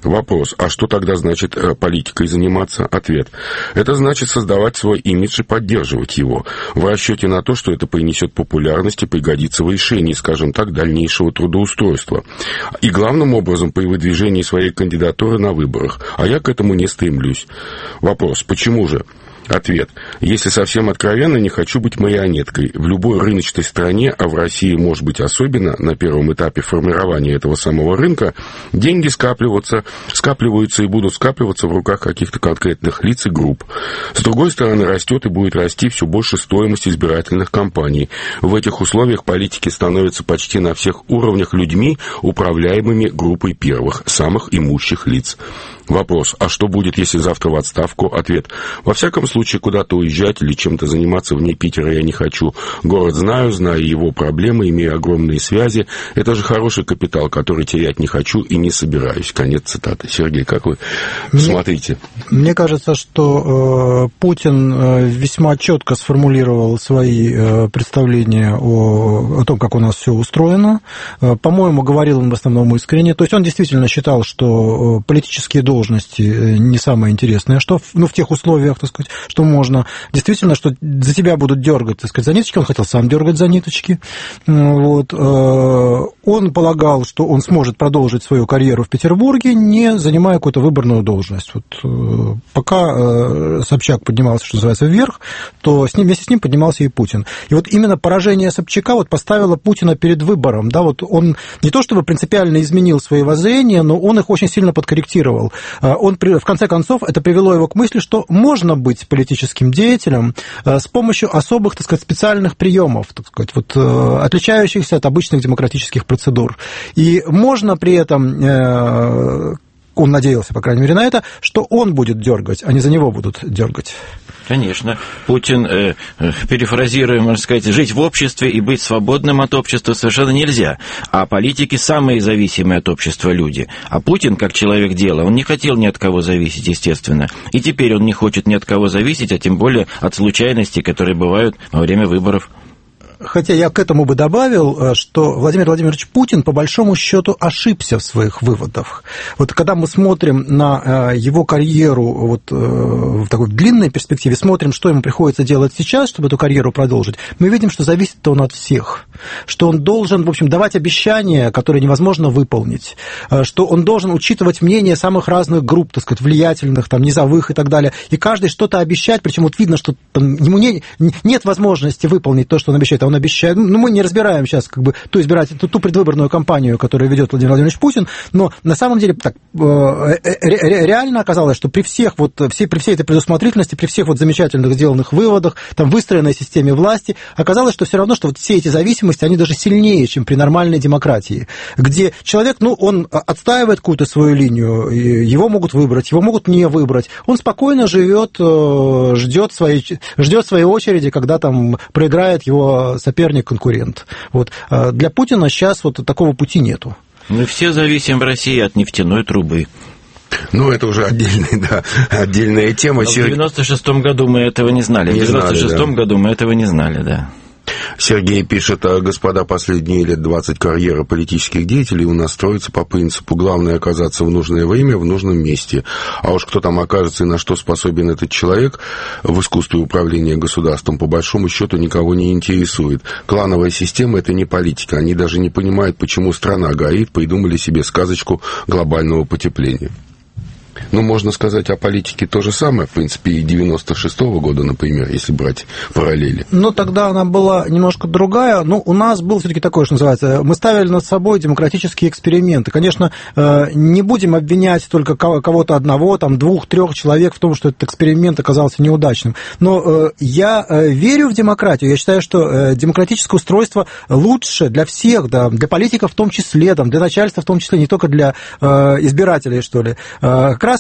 A: Вопрос, а что тогда значит политикой заниматься? Ответ. Это значит создавать свой имидж и поддерживать его, в расчете на то, что это принесет популярность и пригодится в решении, скажем так, дальнейшего трудоустройства. И главным образом при выдвижении своей кандидатуры на выборах. А я к этому не стремлюсь. Вопрос, почему же? Ответ. Если совсем откровенно, не хочу быть марионеткой. В любой рыночной стране, а в России, может быть, особенно на первом этапе формирования этого самого рынка, деньги скапливаются, скапливаются и будут скапливаться в руках каких-то конкретных лиц и групп. С другой стороны, растет и будет расти все больше стоимость избирательных кампаний. В этих условиях политики становятся почти на всех уровнях людьми, управляемыми группой первых, самых имущих лиц. Вопрос, а что будет, если завтра в отставку? Ответ, во всяком случае, куда-то уезжать или чем-то заниматься вне Питера я не хочу. Город знаю, знаю его проблемы, имею огромные связи. Это же хороший капитал, который терять не хочу и не собираюсь. Конец цитаты. Сергей, как вы мне, смотрите?
B: Мне кажется, что э, Путин э, весьма четко сформулировал свои э, представления о, о том, как у нас все устроено. Э, по-моему, говорил он в основном искренне. То есть он действительно считал, что э, политические должности должности не самое интересное, что ну, в тех условиях, так сказать, что можно. Действительно, что за тебя будут дергать, так сказать, за ниточки, он хотел сам дергать за ниточки. Вот. Он полагал, что он сможет продолжить свою карьеру в Петербурге, не занимая какую-то выборную должность. Вот. Пока Собчак поднимался, что называется, вверх, то с ним, вместе с ним поднимался и Путин. И вот именно поражение Собчака вот поставило Путина перед выбором. Да, вот он не то чтобы принципиально изменил свои воззрения, но он их очень сильно подкорректировал. Он, в конце концов, это привело его к мысли, что можно быть политическим деятелем с помощью особых, так сказать, специальных приемов, так сказать, вот, отличающихся от обычных демократических процедур. И можно при этом, он надеялся, по крайней мере, на это, что он будет дергать, а не за него будут дергать.
C: Конечно. Путин, э, перефразируя, можно сказать, жить в обществе и быть свободным от общества совершенно нельзя. А политики самые зависимые от общества люди. А Путин, как человек дела, он не хотел ни от кого зависеть, естественно. И теперь он не хочет ни от кого зависеть, а тем более от случайностей, которые бывают во время выборов.
B: Хотя я к этому бы добавил, что Владимир Владимирович Путин, по большому счету, ошибся в своих выводах. Вот когда мы смотрим на его карьеру вот в такой длинной перспективе, смотрим, что ему приходится делать сейчас, чтобы эту карьеру продолжить, мы видим, что зависит он от всех. Что он должен, в общем, давать обещания, которые невозможно выполнить. Что он должен учитывать мнение самых разных групп, так сказать, влиятельных, там, низовых и так далее. И каждый что-то обещать, причем вот видно, что там, ему не, нет возможности выполнить то, что он обещает. Он обещает, ну, мы не разбираем сейчас как бы ту избирательную, ту предвыборную кампанию, которую ведет Владимир Владимирович Путин, но на самом деле так, реально оказалось, что при всех вот, все, при всей этой предусмотрительности, при всех вот замечательных сделанных выводах, там, выстроенной системе власти, оказалось, что все равно, что вот все эти зависимости, они даже сильнее, чем при нормальной демократии, где человек, ну, он отстаивает какую-то свою линию, его могут выбрать, его могут не выбрать, он спокойно живет, ждет своей, ждет своей очереди, когда там проиграет его соперник, конкурент. Вот. Для Путина сейчас вот такого пути нету.
C: Мы все зависим в России от нефтяной трубы.
A: Ну, это уже отдельная, да, отдельная тема.
C: Но в девяносто шестом году мы этого не знали. Не в девяносто шестом да. году мы этого не знали, да.
A: Сергей пишет, господа, последние лет двадцать карьеры политических деятелей у нас строится по принципу «главное оказаться в нужное время, в нужном месте». А уж кто там окажется и на что способен этот человек в искусстве управления государством, по большому счету никого не интересует. Клановая система – это не политика. Они даже не понимают, почему страна горит, придумали себе сказочку глобального потепления. Ну, можно сказать о политике то же самое, в принципе, и девяносто шестого года, например, если брать параллели.
B: Но тогда она была немножко другая. Ну, у нас был все-таки такое, что называется, мы ставили над собой демократические эксперименты. Конечно, не будем обвинять только кого-то одного, там, двух-трех человек в том, что этот эксперимент оказался неудачным. Но я верю в демократию. Я считаю, что демократическое устройство лучше для всех, да, для политиков в том числе, там, для начальства в том числе, не только для избирателей, что ли. Как раз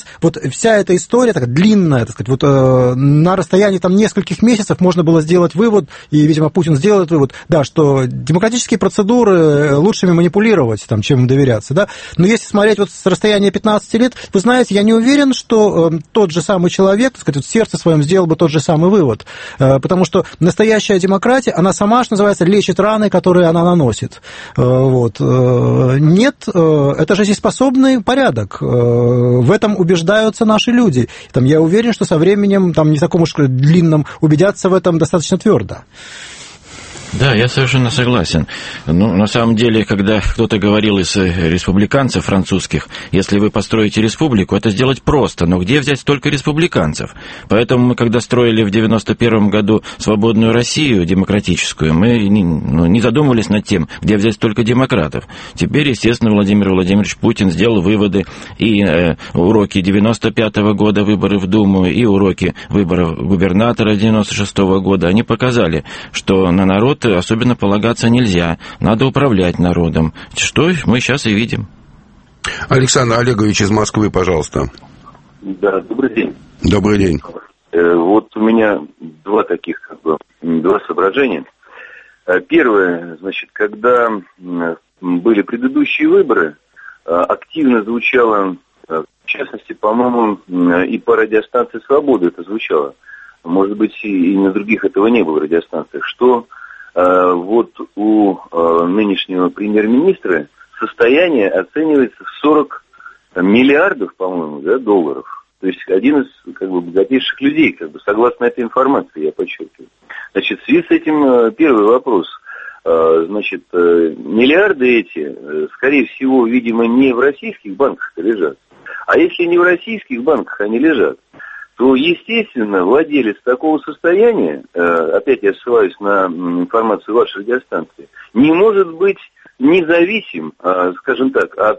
B: нас вот вся эта история такая длинная, так сказать, вот э, на расстоянии там нескольких месяцев можно было сделать вывод, и, видимо, Путин сделал этот вывод, да, что демократические процедуры лучше ими манипулировать, там, чем им доверяться, да. Но если смотреть вот с расстояния пятнадцати лет, вы знаете, я не уверен, что э, тот же самый человек, так сказать, вот в сердце своем сделал бы тот же самый вывод, э, потому что настоящая демократия, она сама, что называется, лечит раны, которые она наносит. Э, вот. Э, нет, э, это жизнеспособный порядок. Э, в этом убеждаются наши люди. Там, я уверен, что со временем, там, не таком уж длинном, убедятся в этом достаточно твердо.
C: Да, я совершенно согласен. Ну, на самом деле, когда кто-то говорил из республиканцев французских, если вы построите республику, это сделать просто, но где взять столько республиканцев? Поэтому мы, когда строили в девяносто первом году свободную Россию, демократическую, мы не, ну, не задумывались над тем, где взять столько демократов. Теперь, естественно, Владимир Владимирович Путин сделал выводы, и э, уроки девяносто пятого года, выборы в Думу, и уроки выборов губернатора девяносто шестого года, они показали, что на народ особенно полагаться нельзя. Надо управлять народом. Что мы сейчас и видим.
A: Александр Олегович из Москвы, пожалуйста.
I: Да, добрый день.
A: Добрый день.
I: Вот у меня два таких, как бы, два соображения. Первое, значит, когда были предыдущие выборы, активно звучало, в частности, по-моему, и по радиостанции «Свобода» это звучало. Может быть, и на других этого не было радиостанциях, что вот у нынешнего премьер-министра состояние оценивается в сорок миллиардов, по-моему, да, долларов. То есть один из, как бы, богатейших людей, как бы, согласно этой информации, я подчеркиваю. Значит, в связи с этим первый вопрос. Значит, миллиарды эти, скорее всего, видимо, не в российских банках лежат. А если не в российских банках они лежат, то, естественно, владелец такого состояния, опять я ссылаюсь на информацию вашей радиостанции, не может быть независим, скажем так, от,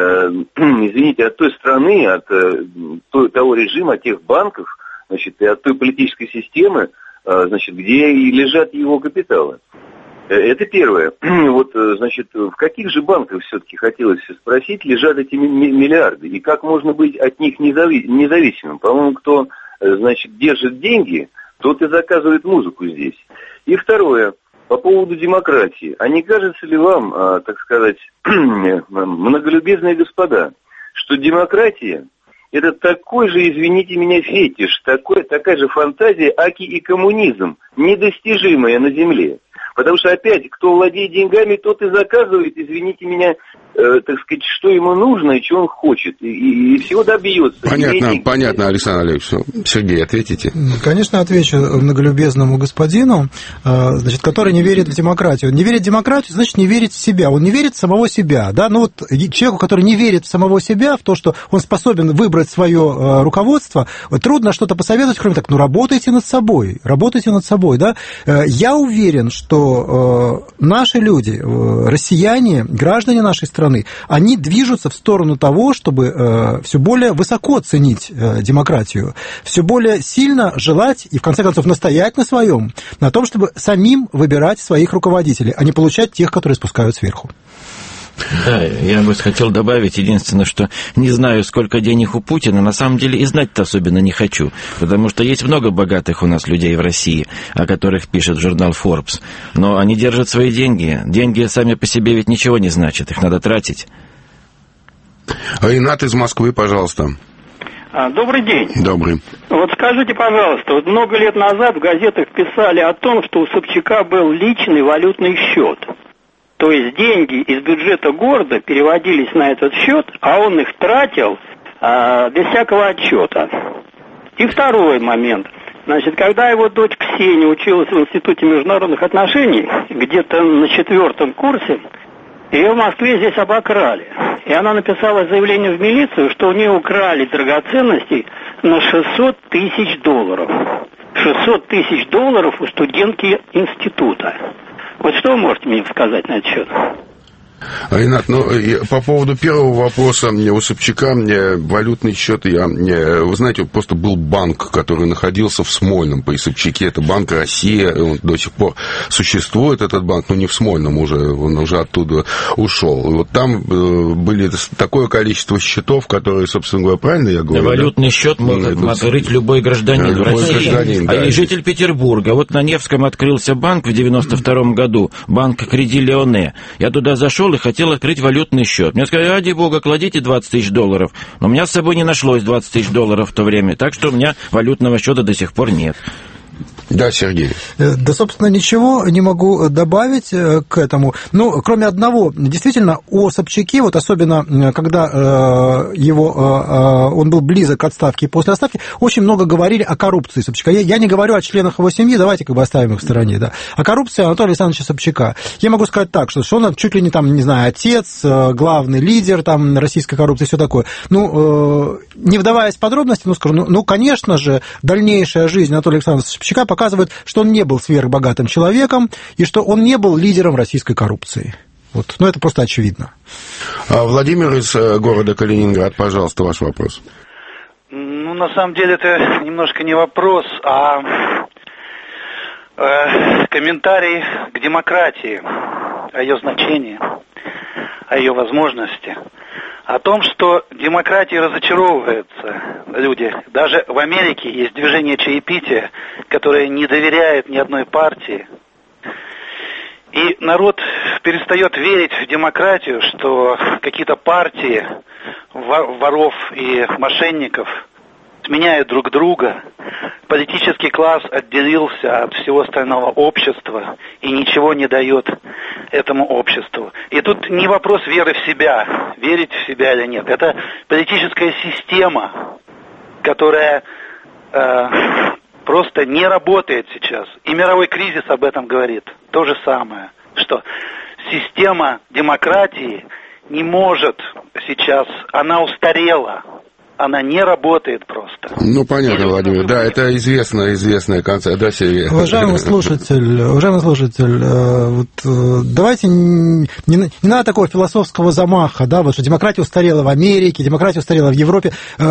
I: извините, от той страны, от того режима, от тех банков, значит, и от той политической системы, значит, где и лежат его капиталы. Это первое. Вот, значит, в каких же банках, все-таки хотелось спросить, лежат эти миллиарды? И как можно быть от них независимым? По-моему, кто, значит, держит деньги, тот и заказывает музыку здесь. И второе, по поводу демократии. А не кажется ли вам, так сказать, многолюбезные господа, что демократия — это такой же, извините меня, фетиш, такой, такая же фантазия, аки и коммунизм, недостижимая на земле? Потому что, опять, кто владеет деньгами, тот и заказывает, извините меня, э, так сказать, что ему нужно и что он хочет. И, и всего добьется.
A: Понятно, понятно, Александр Олегович. Сергей, ответите.
B: Конечно, отвечу многолюбезному господину, значит, который не верит в демократию. Не верит в демократию, значит, не верит в себя. Он не верит в самого себя. Да? Ну, вот человеку, который не верит в самого себя, в то, что он способен выбрать свое руководство, трудно что-то посоветовать, кроме так, ну, работайте над собой. Работайте над собой, да. Я уверен, что наши люди, россияне, граждане нашей страны, они движутся в сторону того, чтобы все более высоко ценить демократию, все более сильно желать и, в конце концов, настоять на своем, на том, чтобы самим выбирать своих руководителей, а не получать тех, которые спускают сверху.
C: Да, я бы хотел добавить, единственное, что не знаю, сколько денег у Путина, на самом деле и знать-то особенно не хочу, потому что есть много богатых у нас людей в России, о которых пишет журнал Forbes, но они держат свои деньги. Деньги сами по себе ведь ничего не значат, их надо тратить.
A: Ренат из Москвы, пожалуйста.
J: Добрый день.
A: Добрый.
J: Вот скажите, пожалуйста, вот много лет назад в газетах писали о том, что у Собчака был личный валютный счет. То есть деньги из бюджета города переводились на этот счет, а он их тратил а, без всякого отчета. И второй момент. Значит, когда его дочь Ксения училась в Институте международных отношений, где-то на четвертом курсе, ее в Москве здесь обокрали. И она написала заявление в милицию, что у нее украли драгоценности на шестьсот тысяч долларов. шестьсот тысяч долларов у студентки института. Вот что вы можете мне сказать на этот счет?
A: Ренат, ну, по поводу первого вопроса у Собчака, валютный счет, я, вы знаете, просто был банк, который находился в Смольном при Собчаке, это Банк России, он до сих пор существует, этот банк, но не в Смольном уже, он уже оттуда ушел. И вот там были такое количество счетов, которые, собственно говоря, правильно я говорю?
C: Да, валютный счет может открыть любой гражданин любой в России, гражданин, а да. И житель Петербурга. Вот на Невском открылся банк в девяносто втором году, банк Креди Леоне. Я туда зашел и хотел открыть валютный счет. Мне сказали, ради бога, кладите двадцать тысяч долларов. Но у меня с собой не нашлось двадцать тысяч долларов в то время, так что у меня валютного счета до сих пор нет.
A: Да, Сергей.
B: Да, собственно, ничего не могу добавить к этому. Ну, кроме одного, действительно, о Собчаке, вот особенно, когда его, он был близок к отставке и после отставки, очень много говорили о коррупции Собчака. Я, я не говорю о членах его семьи, давайте как бы оставим их в стороне, да. О коррупции Анатолия Александровича Собчака. Я могу сказать так, что, что он чуть ли не там, не знаю, отец, главный лидер там российской коррупции, все такое. Ну, не вдаваясь в подробности, ну, скажу, ну, ну, конечно же, дальнейшая жизнь Анатолия Александровича Собчака показывает, что он не был сверхбогатым человеком и что он не был лидером российской коррупции. Вот. Ну, это просто очевидно.
A: Владимир из города Калининград, пожалуйста, ваш вопрос.
K: Ну, на самом деле, это немножко не вопрос, а э, комментарий к демократии, о ее значении, о ее возможности. О том, что демократии разочаровываются люди. Даже в Америке есть движение чаепития, которое не доверяет ни одной партии. И народ перестает верить в демократию, что какие-то партии воров и мошенников сменяют друг друга. Политический класс отделился от всего остального общества и ничего не дает этому обществу. И тут не вопрос веры в себя, верить в себя или нет. Это политическая система, которая э, просто не работает сейчас. И мировой кризис об этом говорит. То же самое, что система демократии не может сейчас, она устарела. Она не работает просто.
A: Ну, понятно, Владимир. Да, это известная, известная концепция. Да, Сергей.
B: Уважаемый слушатель, уважаемый слушатель, вот, давайте не, не надо такого философского замаха, да, вот, что демократия устарела в Америке, демократия устарела в Европе.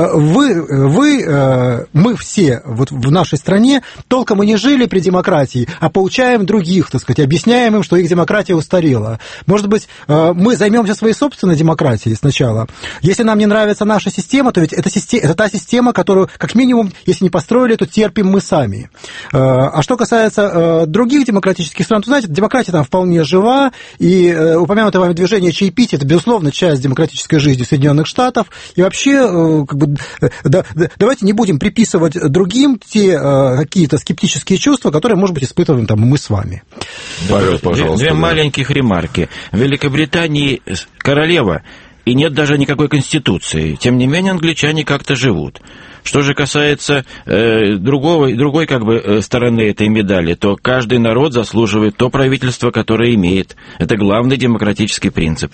B: Вы, вы, мы все вот в нашей стране толком и не жили при демократии, а получаем других, так сказать, объясняем им, что их демократия устарела. Может быть, мы займемся своей собственной демократией сначала. Если нам не нравится наша система, то ведь это, система, это та система, которую, как минимум, если не построили, то терпим мы сами. А что касается других демократических стран, то, знаете, демократия там вполне жива, и упомянутое вами движение чаепития – это, безусловно, часть демократической жизни Соединенных Штатов, и вообще, как бы, да, давайте не будем приписывать другим те какие-то скептические чувства, которые, может быть, испытываем там мы с вами.
C: Павел, пожалуйста. Две, две маленьких ремарки. В Великобритании королева, и нет даже никакой конституции. Тем не менее, англичане как-то живут. Что же касается э, другого, другой как бы стороны этой медали, то каждый народ заслуживает то правительство, которое имеет. Это главный демократический принцип.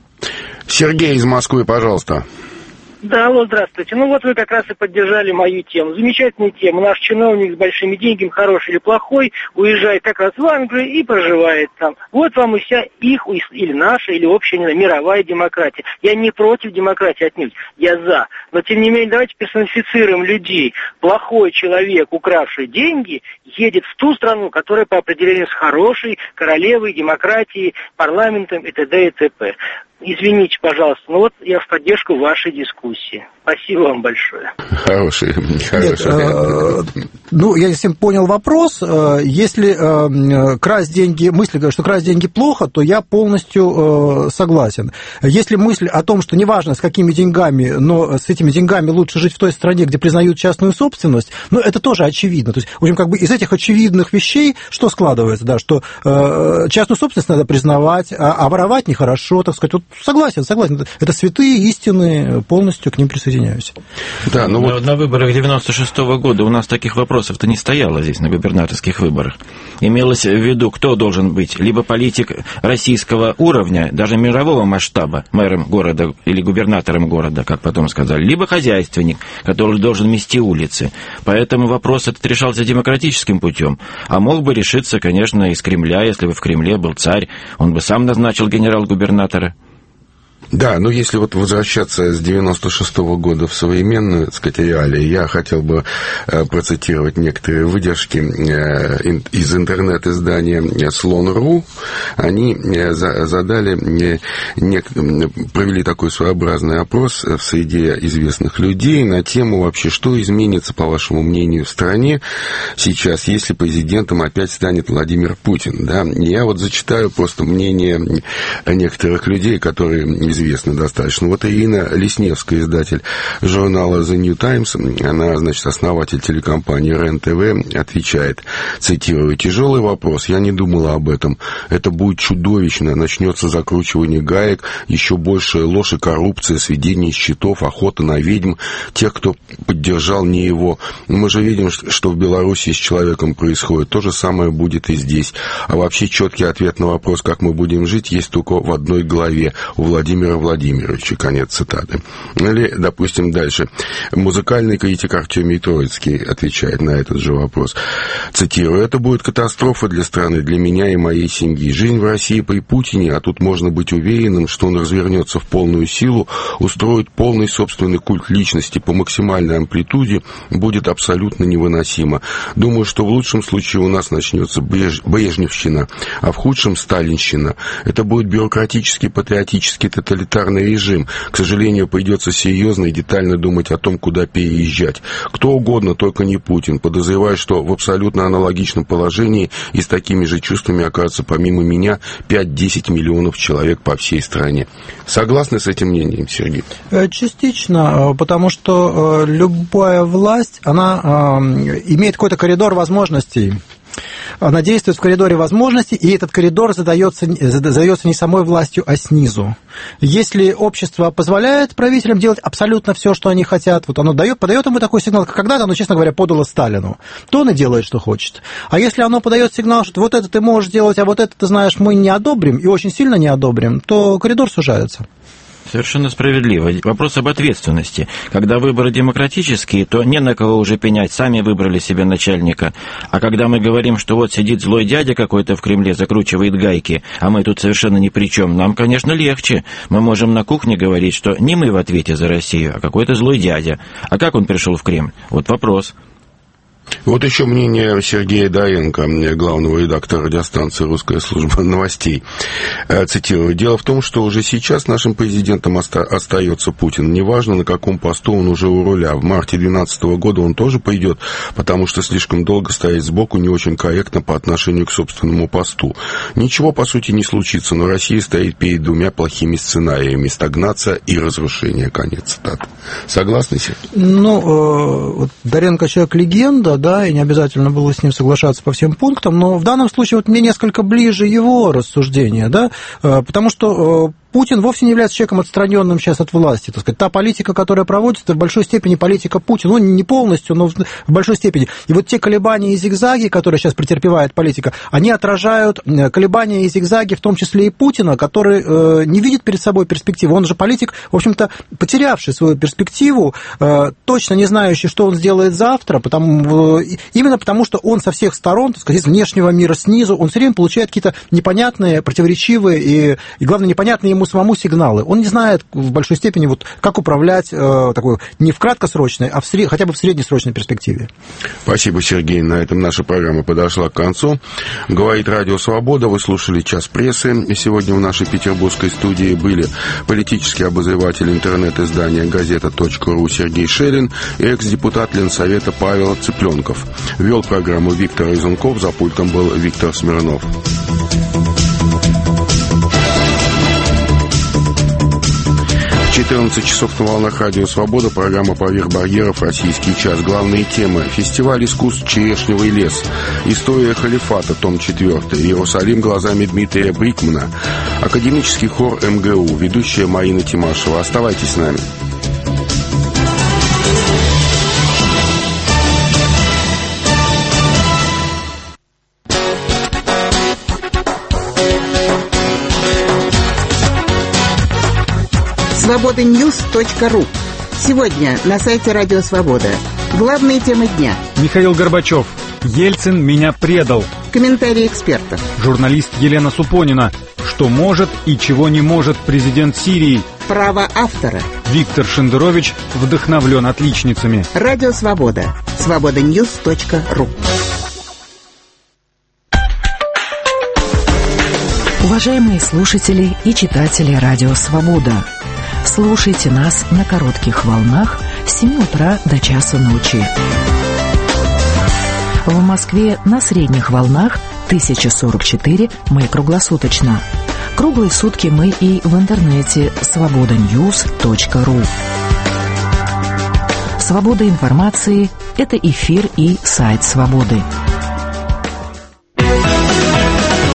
A: Сергей из Москвы, пожалуйста.
L: Да, алло, здравствуйте. Ну вот вы как раз и поддержали мою тему. Замечательная тема. Наш чиновник с большими деньгами, хороший или плохой, уезжает как раз в Англию и проживает там. Вот вам и вся их, или наша, или общая, не знаю, мировая демократия. Я не против демократии отнюдь, я за. Но тем не менее, давайте персонифицируем людей. Плохой человек, укравший деньги, едет в ту страну, которая по определению с хорошей королевой, демократией, парламентом и т.д. и т.п. Извините, пожалуйста, но вот я в поддержку вашей дискуссии. Спасибо вам большое.
A: Хороший, хороший.
B: Нет, э, ну, я совсем понял вопрос. Если э, красть деньги, мысль, что красть деньги плохо, то я полностью э, согласен. Если мысль о том, что неважно, с какими деньгами, но с этими деньгами лучше жить в той стране, где признают частную собственность, ну, это тоже очевидно. То есть, в общем, как бы из этих очевидных вещей что складывается, да, что э, частную собственность надо признавать, а, а воровать нехорошо, так сказать. Вот согласен, согласен. Это святые истины, полностью к ним присоединяюсь.
C: Да, но вот... на выборах девяносто шестого года у нас таких вопросов-то не стояло здесь, на губернаторских выборах. Имелось в виду, кто должен быть, либо политик российского уровня, даже мирового масштаба, мэром города или губернатором города, как потом сказали, либо хозяйственник, который должен мести улицы. Поэтому вопрос этот решался демократическим путем, а мог бы решиться, конечно, из Кремля, если бы в Кремле был царь, он бы сам назначил генерал-губернатора.
A: Да, но если вот возвращаться с девяносто шестого года в современную, так сказать, реалии, я хотел бы э, процитировать некоторые выдержки э, ин, из интернет-издания слон точка ру. Они э, за, задали, э, не, провели такой своеобразный опрос в среде известных людей на тему вообще, что изменится, по вашему мнению, в стране сейчас, если президентом опять станет Владимир Путин. Да? Я вот зачитаю просто мнение некоторых людей, которые известно достаточно. Вот Ирина Лесневская, издатель журнала The New Times, она, значит, основатель телекомпании РЕН-ТВ, отвечает, цитирую, «Тяжелый вопрос, я не думала об этом. Это будет чудовищно, начнется закручивание гаек, еще большая ложь и коррупция, сведение счетов, охота на ведьм, тех, кто поддержал не его. Мы же видим, что в Беларуси с человеком происходит. То же самое будет и здесь. А вообще четкий ответ на вопрос, как мы будем жить, есть только в одной главе у Владимира Владимировича», конец цитаты. Или, допустим, дальше. Музыкальный критик Артемий Троицкий отвечает на этот же вопрос. Цитирую, «Это будет катастрофа для страны, для меня и моей семьи. Жизнь в России при Путине, а тут можно быть уверенным, что он развернется в полную силу, устроит полный собственный культ личности по максимальной амплитуде, будет абсолютно невыносимо. Думаю, что в лучшем случае у нас начнется Бреж... Брежневщина, а в худшем сталинщина. Это будет бюрократический, патриотический, тоталитарный режим. К сожалению, придется серьезно и детально думать о том, куда переезжать. Кто угодно, только не Путин. Подозреваю, что в абсолютно аналогичном положении и с такими же чувствами окажется помимо меня пять-десять миллионов человек по всей стране». Согласны с этим мнением, Сергей?
B: Частично, потому что любая власть, она имеет какой-то коридор возможностей. Она действует в коридоре возможностей, и этот коридор задается, задается не самой властью, а снизу. Если общество позволяет правителям делать абсолютно все, что они хотят, вот оно дает, подает ему такой сигнал, как когда-то оно, честно говоря, подало Сталину, то он и делает, что хочет. А если оно подает сигнал, что вот это ты можешь делать, а вот это, ты знаешь, мы не одобрим, и очень сильно не одобрим, то коридор сужается.
C: Совершенно справедливо. Вопрос об ответственности. Когда выборы демократические, то не на кого уже пенять, сами выбрали себе начальника. А когда мы говорим, что вот сидит злой дядя какой-то в Кремле, закручивает гайки, а мы тут совершенно ни при чем, нам, конечно, легче. Мы можем на кухне говорить, что не мы в ответе за Россию, а какой-то злой дядя. А как он пришел в Кремль? Вот вопрос.
A: Вот еще мнение Сергея Доенко, главного редактора радиостанции «Русская служба новостей». Цитирую. «Дело в том, что уже сейчас нашим президентом оста- остается Путин. Неважно, на каком посту он уже у руля. В марте две тысячи двенадцатого года он тоже пойдет, потому что слишком долго стоять сбоку не очень корректно по отношению к собственному посту. Ничего, по сути, не случится, но Россия стоит перед двумя плохими сценариями. Стагнация и разрушение». Конец цитаты. Согласны, Сергей?
B: Ну, э, вот Доенко человек-легенда, да, и не обязательно было с ним соглашаться по всем пунктам, но в данном случае вот мне несколько ближе его рассуждения, да, потому что Путин вовсе не является человеком, отстраненным сейчас от власти. Так сказать, та политика, которая проводится, в большой степени политика Путина. Ну, не полностью, но в большой степени. И вот те колебания и зигзаги, которые сейчас претерпевает политика, они отражают колебания и зигзаги, в том числе и Путина, который э, не видит перед собой перспективу. Он же политик, в общем-то, потерявший свою перспективу, э, точно не знающий, что он сделает завтра, потому, э, именно потому, что он со всех сторон, так сказать, из внешнего мира снизу, он все время получает какие-то непонятные, противоречивые и, и главное, непонятные ему самому сигналы. Он не знает в большой степени, вот, как управлять э, такой, не в краткосрочной, а в сред... хотя бы в среднесрочной перспективе.
A: Спасибо, Сергей. На этом наша программа подошла к концу. Говорит Радио Свобода. Вы слушали «Час прессы». И сегодня в нашей петербургской студии были политический обозреватель интернет-издания газета.ру Сергей Шерин и экс-депутат Ленсовета Павел Цыпленков. Вел программу Виктор Изунков. За пультом был Виктор Смирнов. четырнадцать часов на волнах Радио Свобода, программа «Поверх барьеров. Российский час». Главные темы: фестиваль искусств «Черешневый лес», история халифата, том четвертый, Иерусалим глазами Дмитрия Брикмана, академический хор эм гэ у, ведущая Марина Тимашева. Оставайтесь с нами.
M: свобода ньюс точка ру. Сегодня на сайте Радио Свобода. Главные темы дня.
N: Михаил Горбачев. Ельцин меня предал.
M: Комментарии экспертов.
N: Журналист Елена Супонина. Что может и чего не может президент Сирии.
M: Право автора.
N: Виктор Шендерович вдохновлен отличницами.
M: Радио Свобода. свобода ньюс точка ру.
O: Уважаемые слушатели и читатели Радио Свобода, слушайте нас на коротких волнах с семи утра до часу ночи. В Москве на средних волнах тысяча сорок четыре, мы круглосуточно. Круглые сутки мы и в интернете свобода ньюс точка ру. Свобода информации – это эфир и сайт Свободы.